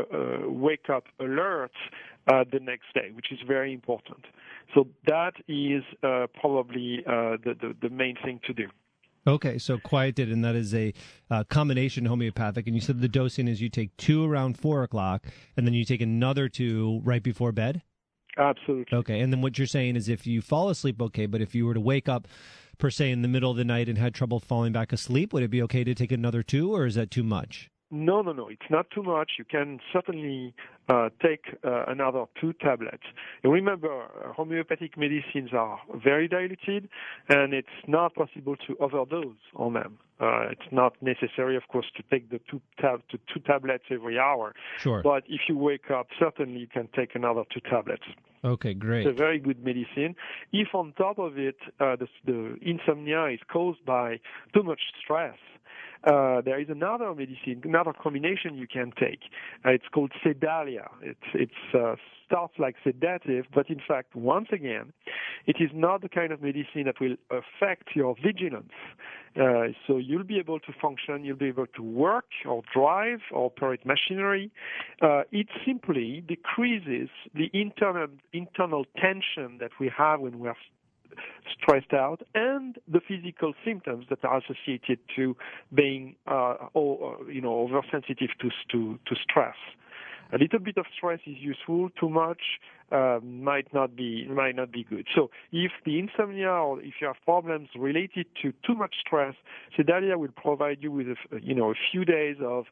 Speaker 1: wake up alert the next day, which is very important. So that is probably the main thing to do.
Speaker 4: Okay, so Quietude, and that is a combination homeopathic, and you said the dosing is you take 2 around 4 o'clock, and then you take another 2 right before bed?
Speaker 1: Absolutely.
Speaker 4: Okay, and then what you're saying is if you fall asleep, okay, but if you were to wake up, per se, in the middle of the night and had trouble falling back asleep, would it be okay to take another 2, or is that too much?
Speaker 1: No, it's not too much. You can certainly take another 2 tablets. And remember, homeopathic medicines are very diluted, and it's not possible to overdose on them. It's not necessary, of course, to take the 2 tablets every hour.
Speaker 4: Sure.
Speaker 1: But if you wake up, certainly you can take another 2 tablets.
Speaker 4: Okay, great.
Speaker 1: It's a very good medicine. If on top of it, the insomnia is caused by too much stress, there is another medicine, another combination you can take. It's called Sedalia. It starts like sedative, but in fact, once again, it is not the kind of medicine that will affect your vigilance. So you'll be able to function, you'll be able to work or drive or operate machinery. It simply decreases the internal tension that we have when we are stressed out, and the physical symptoms that are associated to being oversensitive to stress. A little bit of stress is useful. Too much might not be good. So if the insomnia or if you have problems related to too much stress, Sedalia will provide you with a few days of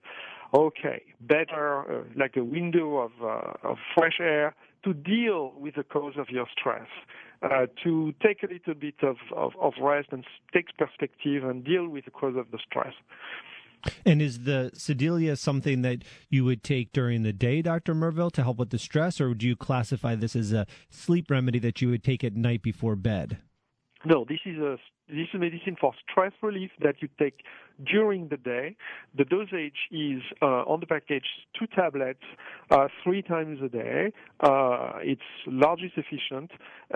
Speaker 1: better, like a window of fresh air to deal with the cause of your stress, to take a little bit of rest and take perspective and deal with the cause of the stress.
Speaker 4: And is the Sedalia something that you would take during the day, Dr. Merville, to help with the stress, or would you classify this as a sleep remedy that you would take at night before bed?
Speaker 1: No, this is a medicine for stress relief that you take during the day. The dosage is on the package 2 tablets 3 times a day. It's largely sufficient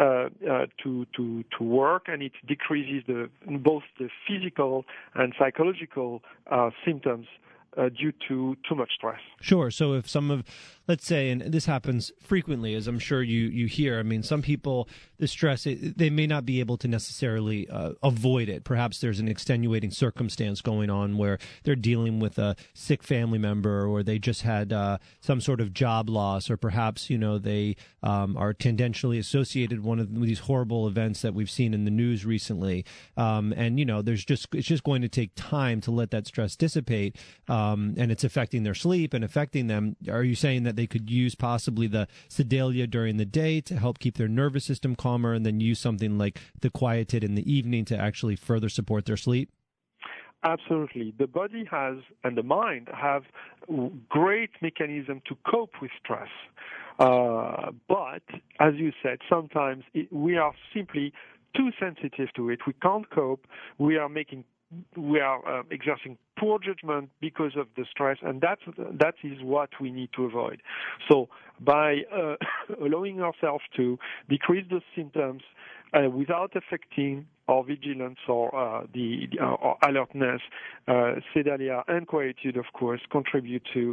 Speaker 1: to work, and it decreases both the physical and psychological symptoms due to too much stress.
Speaker 4: Sure. So if let's say, and this happens frequently, as I'm sure you hear, I mean, some people, the stress, they may not be able to necessarily avoid it. Perhaps there's an extenuating circumstance going on where they're dealing with a sick family member, or they just had some sort of job loss, or perhaps, they are tangentially associated with these horrible events that we've seen in the news recently. And, it's just going to take time to let that stress dissipate. And it's affecting their sleep and affecting them. Are you saying that they could use possibly the Sedalia during the day to help keep their nervous system calmer, and then use something like the Quieted in the evening to actually further support their sleep?
Speaker 1: Absolutely. The body and the mind have great mechanism to cope with stress. But, as you said, sometimes we are simply too sensitive to it. We can't cope. We are exerting poor judgment because of the stress, and that is what we need to avoid. So by allowing ourselves to decrease those symptoms without affecting our vigilance or our alertness, Sedalia and Quietude, of course, contribute to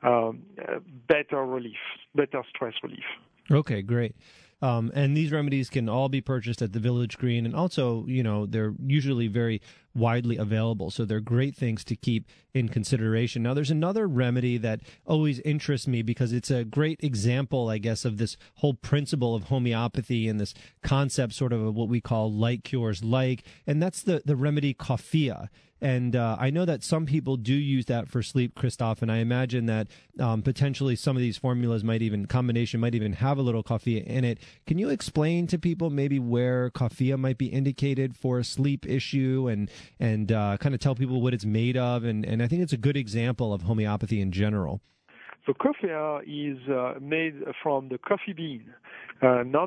Speaker 1: better stress relief.
Speaker 4: Okay, great. And these remedies can all be purchased at the Village Green, and also, they're usually very widely available, so they're great things to keep in consideration. Now, there's another remedy that always interests me because it's a great example, I guess, of this whole principle of homeopathy and this concept sort of what we call like cures like, and that's the remedy coffea. And I know that some people do use that for sleep, Christophe, and I imagine that potentially some of these formulas might even have a little coffea in it. Can you explain to people maybe where coffea might be indicated for a sleep issue, and kind of tell people what it's made of? And I think it's a good example of homeopathy in general.
Speaker 1: So coffea is made from the coffee bean, not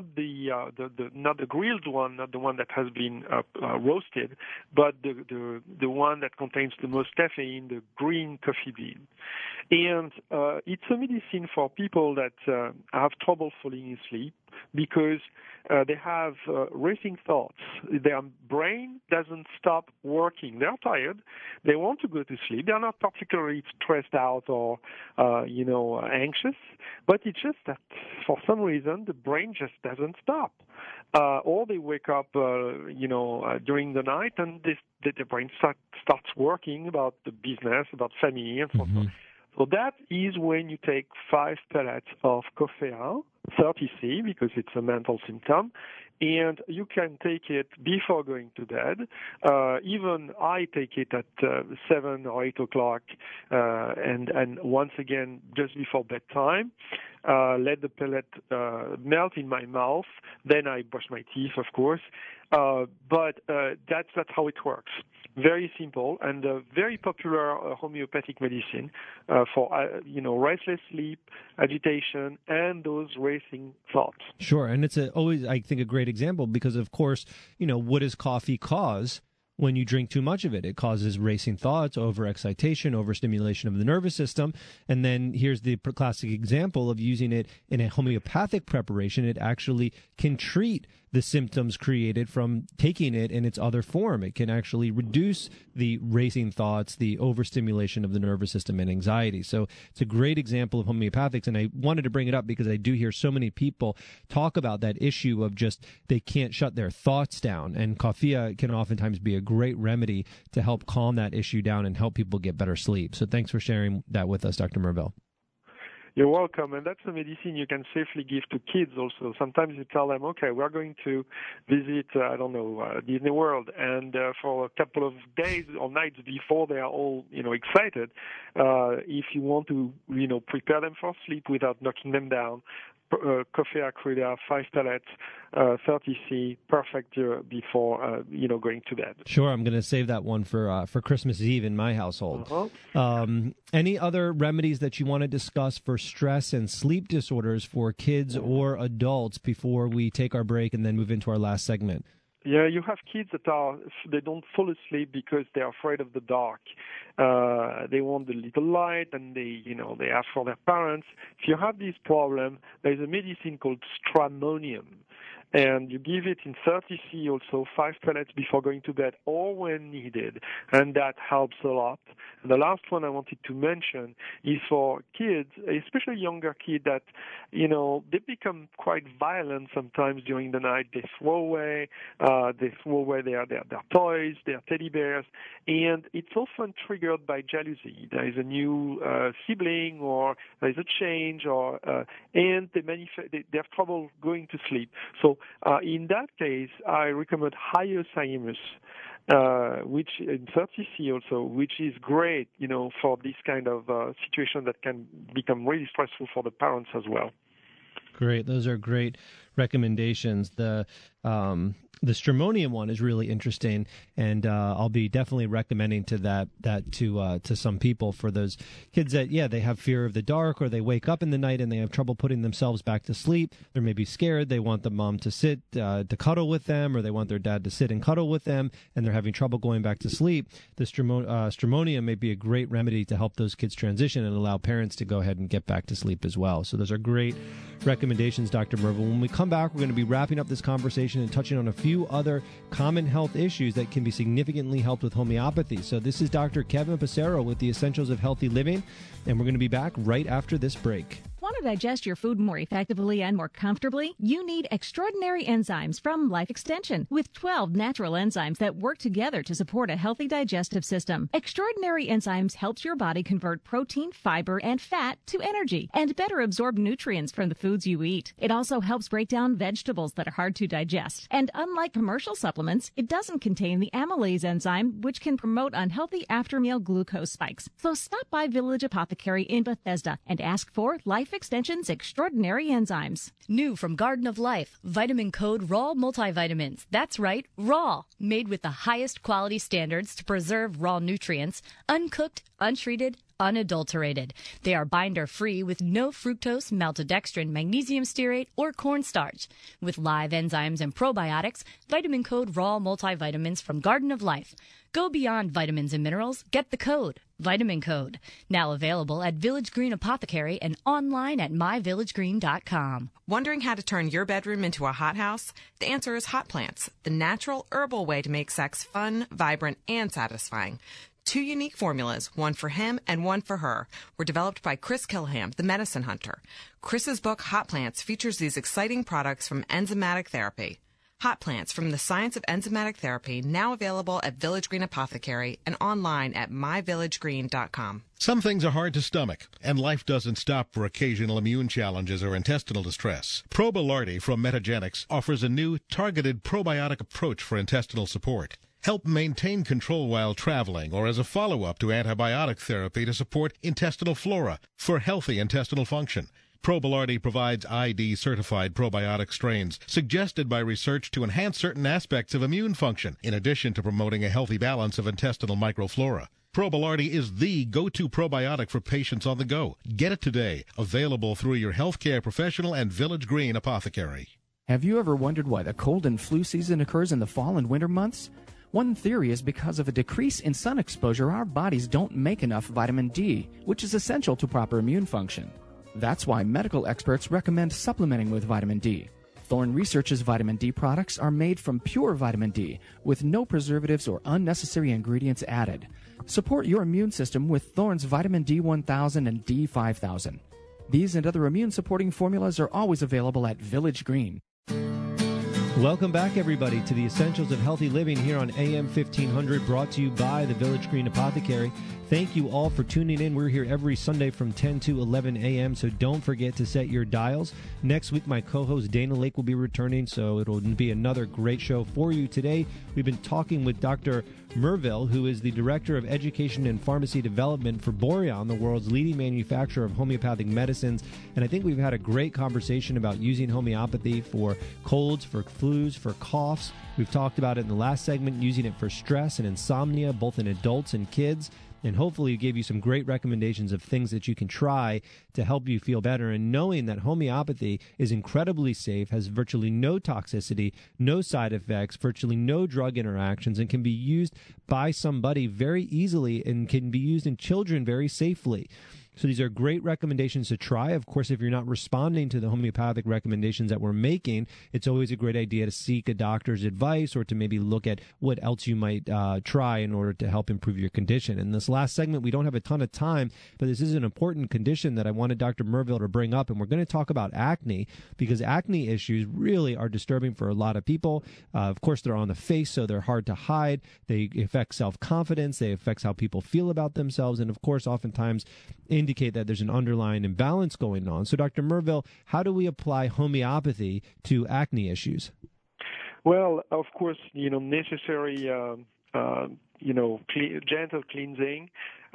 Speaker 1: the grilled one, not the one that has been roasted, but the one that contains the most caffeine, the green coffee bean. And it's a medicine for people that have trouble falling asleep because they have racing thoughts. Their brain doesn't stop working. They're tired. They want to go to sleep. They're not particularly stressed out or, anxious. But it's just that for some reason the brain just doesn't stop. Or they wake up, during the night, and the brain starts working about the business, about family, and so on. So that is when you take 5 pellets of coffea, 30C, because it's a mental symptom, and you can take it before going to bed. Even I take it at 7 or 8 o'clock, and once again just before bedtime. Let the pellet melt in my mouth. Then I brush my teeth, of course. But that's how it works. Very simple and very popular homeopathic medicine for restless sleep, agitation, and those racing thoughts.
Speaker 4: Sure, and it's always, I think, a great example because, of course, what does coffee cause? When you drink too much of it, it causes racing thoughts, overexcitation, overstimulation of the nervous system. And then here's the classic example of using it in a homeopathic preparation. It actually can treat the symptoms created from taking it in its other form. It can actually reduce the racing thoughts, the overstimulation of the nervous system, and anxiety. So it's a great example of homeopathics, and I wanted to bring it up because I do hear so many people talk about that issue of just they can't shut their thoughts down, and coffea can oftentimes be a great remedy to help calm that issue down and help people get better sleep. So thanks for sharing that with us, Dr. Merville.
Speaker 1: You're welcome, and that's a medicine you can safely give to kids also. Sometimes you tell them, okay, we're going to visit, Disney World, and for a couple of days or nights before they are all, excited, if you want to, prepare them for sleep without knocking them down, coffea cruda, 5 pellets, 30C, perfect before going to bed.
Speaker 4: Sure, I'm going to save that one for Christmas Eve in my household. Any other remedies that you want to discuss for stress and sleep disorders for kids or adults before we take our break and then move into our last segment?
Speaker 1: Yeah, you have kids that they don't fall asleep because they're afraid of the dark. They want the little light, and they ask for their parents. If you have this problem, there's a medicine called stramonium. and you give it in 30C also, 5 pellets before going to bed or when needed, and that helps a lot. And the last one I wanted to mention is for kids, especially younger kids, that, they become quite violent sometimes during the night. They throw away their toys, their teddy bears, and it's often triggered by jealousy. There is a new sibling, or there is a change, and they have trouble going to sleep. So in that case, I recommend hyoscyamus, which in 30C also, which is great, for this kind of situation that can become really stressful for the parents as well.
Speaker 4: Great. Those are great recommendations. The stramonium one is really interesting, and I'll be definitely recommending that to some people, for those kids that, they have fear of the dark, or they wake up in the night and they have trouble putting themselves back to sleep. They're maybe scared. They want the mom to sit to cuddle with them, or they want their dad to sit and cuddle with them, and they're having trouble going back to sleep. The stramonium may be a great remedy to help those kids transition and allow parents to go ahead and get back to sleep as well. So those are great recommendations, Dr. Merville. When we come back, we're going to be wrapping up this conversation and touching on a few other common health issues that can be significantly helped with homeopathy. So this is Dr. Kevin Passero with the Essentials of Healthy Living, and we're going to be back right after this break.
Speaker 11: Want to digest your food more effectively and more comfortably? You need extraordinary enzymes from Life Extension, with 12 natural enzymes that work together to support a healthy digestive system. Extraordinary enzymes helps your body convert protein, fiber, and fat to energy and better absorb nutrients from the foods you eat. It also helps break down vegetables that are hard to digest. And unlike commercial supplements, it doesn't contain the amylase enzyme, which can promote unhealthy after-meal glucose spikes. So stop by Village Apothecary in Bethesda and ask for Life Extension's extraordinary enzymes.
Speaker 6: New from Garden of Life, Vitamin Code Raw multivitamins. That's right, raw. Made with the highest quality standards to preserve raw nutrients, uncooked, untreated, unadulterated. They are binder-free with no fructose, maltodextrin, magnesium stearate, or cornstarch. With live enzymes and probiotics, Vitamin Code Raw multivitamins from Garden of Life. Go beyond vitamins and minerals. Get the code. Vitamin Code. Now available at Village Green Apothecary and online at myvillagegreen.com.
Speaker 12: Wondering how to turn your bedroom into a hothouse? The answer is hot plants, the natural herbal way to make sex fun, vibrant, and satisfying. 2 unique formulas, one for him and one for her, were developed by Chris Kilham, the medicine hunter. Chris's book, Hot Plants, features these exciting products from enzymatic therapy. Hot Plants from the Science of Enzymatic Therapy, now available at Village Green Apothecary and online at myvillagegreen.com.
Speaker 13: Some things are hard to stomach, and life doesn't stop for occasional immune challenges or intestinal distress. Probilardi from Metagenics offers a new, targeted probiotic approach for intestinal support. Help maintain control while traveling or as a follow-up to antibiotic therapy to support intestinal flora for healthy intestinal function. Probilardi provides ID-certified probiotic strains suggested by research to enhance certain aspects of immune function, in addition to promoting a healthy balance of intestinal microflora. Probilardi is the go-to probiotic for patients on the go. Get it today. Available through your healthcare professional and Village Green Apothecary.
Speaker 14: Have you ever wondered why the cold and flu season occurs in the fall and winter months? One theory is because of a decrease in sun exposure, our bodies don't make enough vitamin D, which is essential to proper immune function. That's why medical experts recommend supplementing with vitamin D. Thorne Research's vitamin D products are made from pure vitamin D, with no preservatives or unnecessary ingredients added. Support your immune system with Thorne's vitamin D1000 and D5000. These and other immune-supporting formulas are always available at Village Green.
Speaker 4: Welcome back, everybody, to the Essentials of Healthy Living here on AM 1500, brought to you by the Village Green Apothecary. Thank you all for tuning in. We're here every Sunday from 10 to 11 a.m., so don't forget to set your dials. Next week, my co-host Dana Lake will be returning, so it'll be another great show for you. Today, we've been talking with Dr. Merville, who is the Director of Education and Pharmacy Development for Boreon, the world's leading manufacturer of homeopathic medicines. And I think we've had a great conversation about using homeopathy for colds, for flus, for coughs. We've talked about it in the last segment, using it for stress and insomnia, both in adults and kids. And hopefully it gave you some great recommendations of things that you can try to help you feel better. And knowing that homeopathy is incredibly safe, has virtually no toxicity, no side effects, virtually no drug interactions, and can be used by somebody very easily and can be used in children very safely. So these are great recommendations to try. Of course, if you're not responding to the homeopathic recommendations that we're making, it's always a great idea to seek a doctor's advice or to maybe look at what else you might try in order to help improve your condition. In this last segment, we don't have a ton of time, but this is an important condition that I wanted Dr. Merville to bring up, and we're going to talk about acne because acne issues really are disturbing for a lot of people. Of course, they're on the face, so they're hard to hide. They affect self-confidence. They affect how people feel about themselves, and of course, oftentimes indicate that there's an underlying imbalance going on. So, Dr. Merville, how do we apply homeopathy to acne issues?
Speaker 1: Well, of course, necessary, gentle cleansing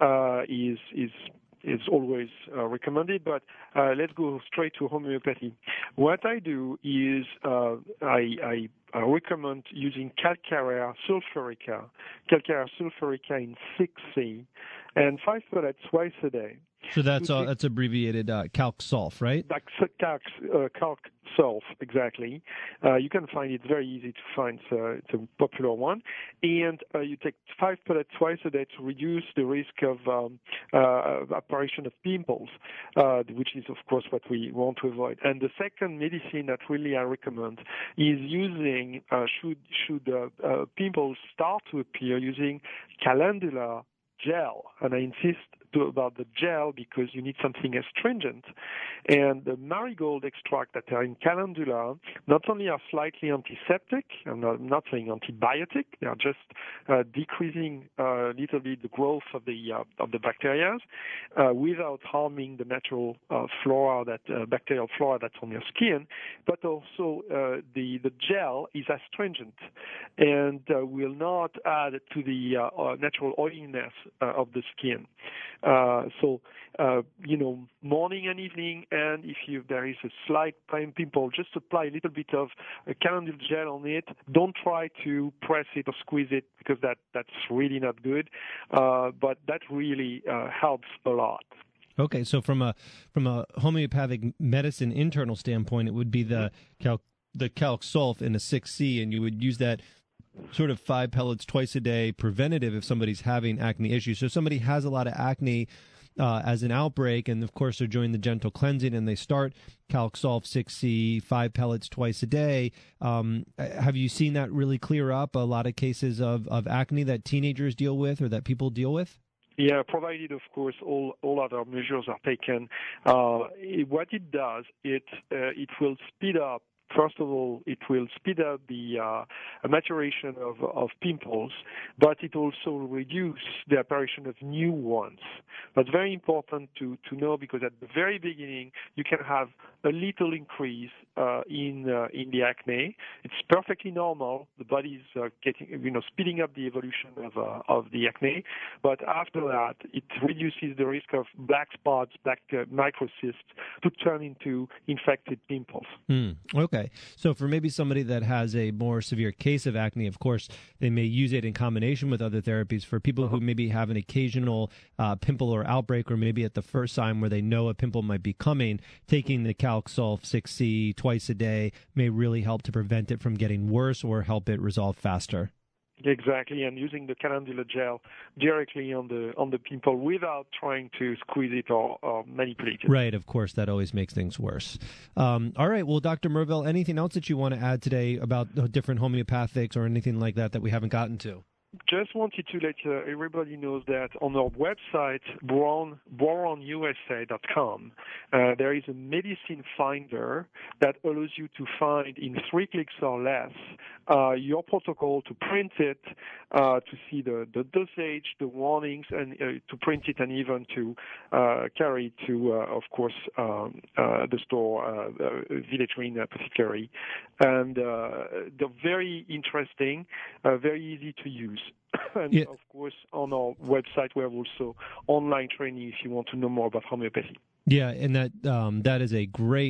Speaker 1: is always recommended, but let's go straight to homeopathy. What I do is I recommend using Calcarea sulfurica in 6C, and 5 pellets twice a day.
Speaker 4: So that's abbreviated calc sulf, right?
Speaker 1: Calc sulf, exactly. You can find it very easy to find. It's a popular one. And you take 5 pellets twice a day to reduce the risk of apparition of pimples, which is, of course, what we want to avoid. And the second medicine that really I recommend is using, should pimples start to appear, using calendula gel. And I insist about the gel because you need something astringent. And the marigold extract that are in calendula not only are slightly antiseptic, I'm not saying antibiotic, they are just decreasing a little bit the growth of the bacteria without harming the natural flora, bacterial flora that's on your skin, but also the gel is astringent and will not add to the natural oiliness of the skin. Morning and evening, and if there is a slight pimple, just apply a little bit of calendula gel on it. Don't try to press it or squeeze it because that's really not good. But that really helps a lot.
Speaker 4: Okay, so from a homeopathic medicine internal standpoint, it would be the calc sulf in a 6C, and you would use that sort of 5 pellets twice a day preventative if somebody's having acne issues. So if somebody has a lot of acne as an outbreak, and of course they're doing the gentle cleansing and they start calc sulf 6C, 5 pellets twice a day, have you seen that really clear up a lot of cases of acne that teenagers deal with or that people deal with?
Speaker 1: Yeah, provided, of course, all other measures are taken. What it does, it will speed up. First of all, it will speed up the maturation of pimples, but it also reduces the apparition of new ones. That's very important to know because at the very beginning, you can have a little increase in the acne. It's perfectly normal. The body is speeding up the evolution of the acne, but after that, it reduces the risk of black spots, black microcysts to turn into infected pimples.
Speaker 4: Okay. So for maybe somebody that has a more severe case of acne, of course, they may use it in combination with other therapies. For people who maybe have an occasional pimple or outbreak, or maybe at the first time where they know a pimple might be coming, taking the calc sulf 6C twice a day may really help to prevent it from getting worse or help it resolve faster.
Speaker 1: Exactly, and using the calendula gel directly on the pimple without trying to squeeze it or manipulate it.
Speaker 4: Right, of course, that always makes things worse. All right, well, Dr. Merville, anything else that you want to add today about different homeopathics or anything like that we haven't gotten to?
Speaker 1: Just wanted to let everybody know that on our website, boronusa.com, there is a medicine finder that allows you to find in 3 clicks or less your protocol, to print it, to see the dosage, the warnings, and to print it and even to carry it to, of course, the store, Village Green Apothecary. And they're very interesting, very easy to use. And, of course, on our website, we have also online training if you want to know more about homeopathy.
Speaker 4: Yeah, and that is a great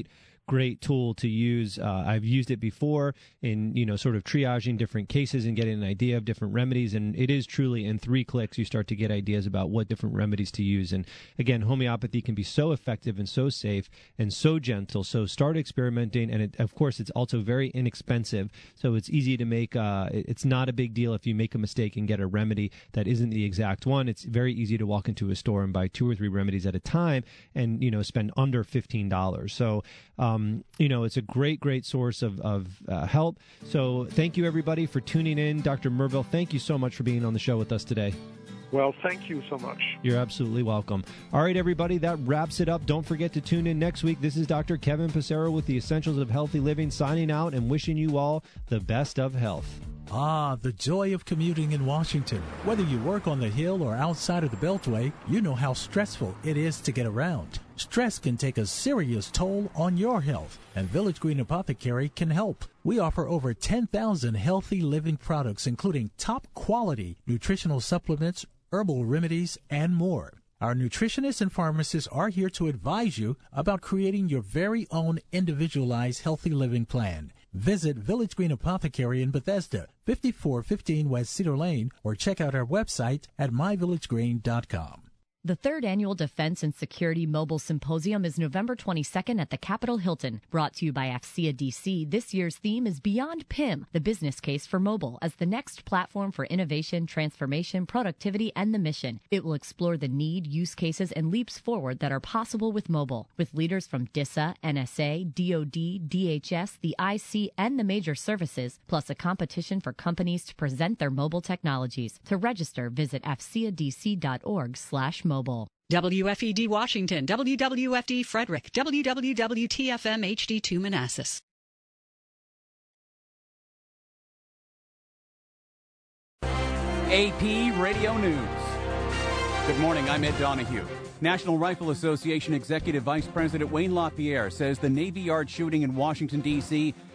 Speaker 4: great tool to use. I've used it before in, sort of triaging different cases and getting an idea of different remedies. And it is truly in 3 clicks, you start to get ideas about what different remedies to use. And again, homeopathy can be so effective and so safe and so gentle. So start experimenting. And of course, it's also very inexpensive. So it's easy to make. It's not a big deal if you make a mistake and get a remedy that isn't the exact one. It's very easy to walk into a store and buy 2 or 3 remedies at a time and, spend under $15. So, it's a great source of help. So thank you, everybody, for tuning in. Dr. Merville, thank you so much for being on the show with us today.
Speaker 1: Well, thank you so much.
Speaker 4: You're absolutely welcome. All right, everybody, that wraps it up. Don't forget to tune in next week. This is Dr. Kevin Passero with the Essentials of Healthy Living, signing out and wishing you all the best of health.
Speaker 3: Ah, the joy of commuting in Washington. Whether you work on the Hill or outside of the Beltway, you know how stressful it is to get around. Stress can take a serious toll on your health, and Village Green Apothecary can help. We offer over 10,000 healthy living products, including top-quality nutritional supplements, herbal remedies, and more. Our nutritionists and pharmacists are here to advise you about creating your very own individualized healthy living plan. Visit Village Green Apothecary in Bethesda, 5415 West Cedar Lane, or check out our website at myvillagegreen.com.
Speaker 6: The 3rd Annual Defense and Security Mobile Symposium is November 22nd at the Capitol Hilton. Brought to you by AFCEA DC, this year's theme is Beyond PIM, the business case for mobile as the next platform for innovation, transformation, productivity, and the mission. It will explore the need, use cases, and leaps forward that are possible with mobile, with leaders from DISA, NSA, DoD, DHS, the IC, and the major services, plus a competition for companies to present their mobile technologies. To register, visit afceadc.org/mobile.
Speaker 15: WFED Washington, WWFD Frederick, WWWTFM HD2 Manassas.
Speaker 16: AP Radio News. Good morning, I'm Ed Donahue. National Rifle Association Executive Vice President Wayne LaPierre says the Navy Yard shooting in Washington, D.C.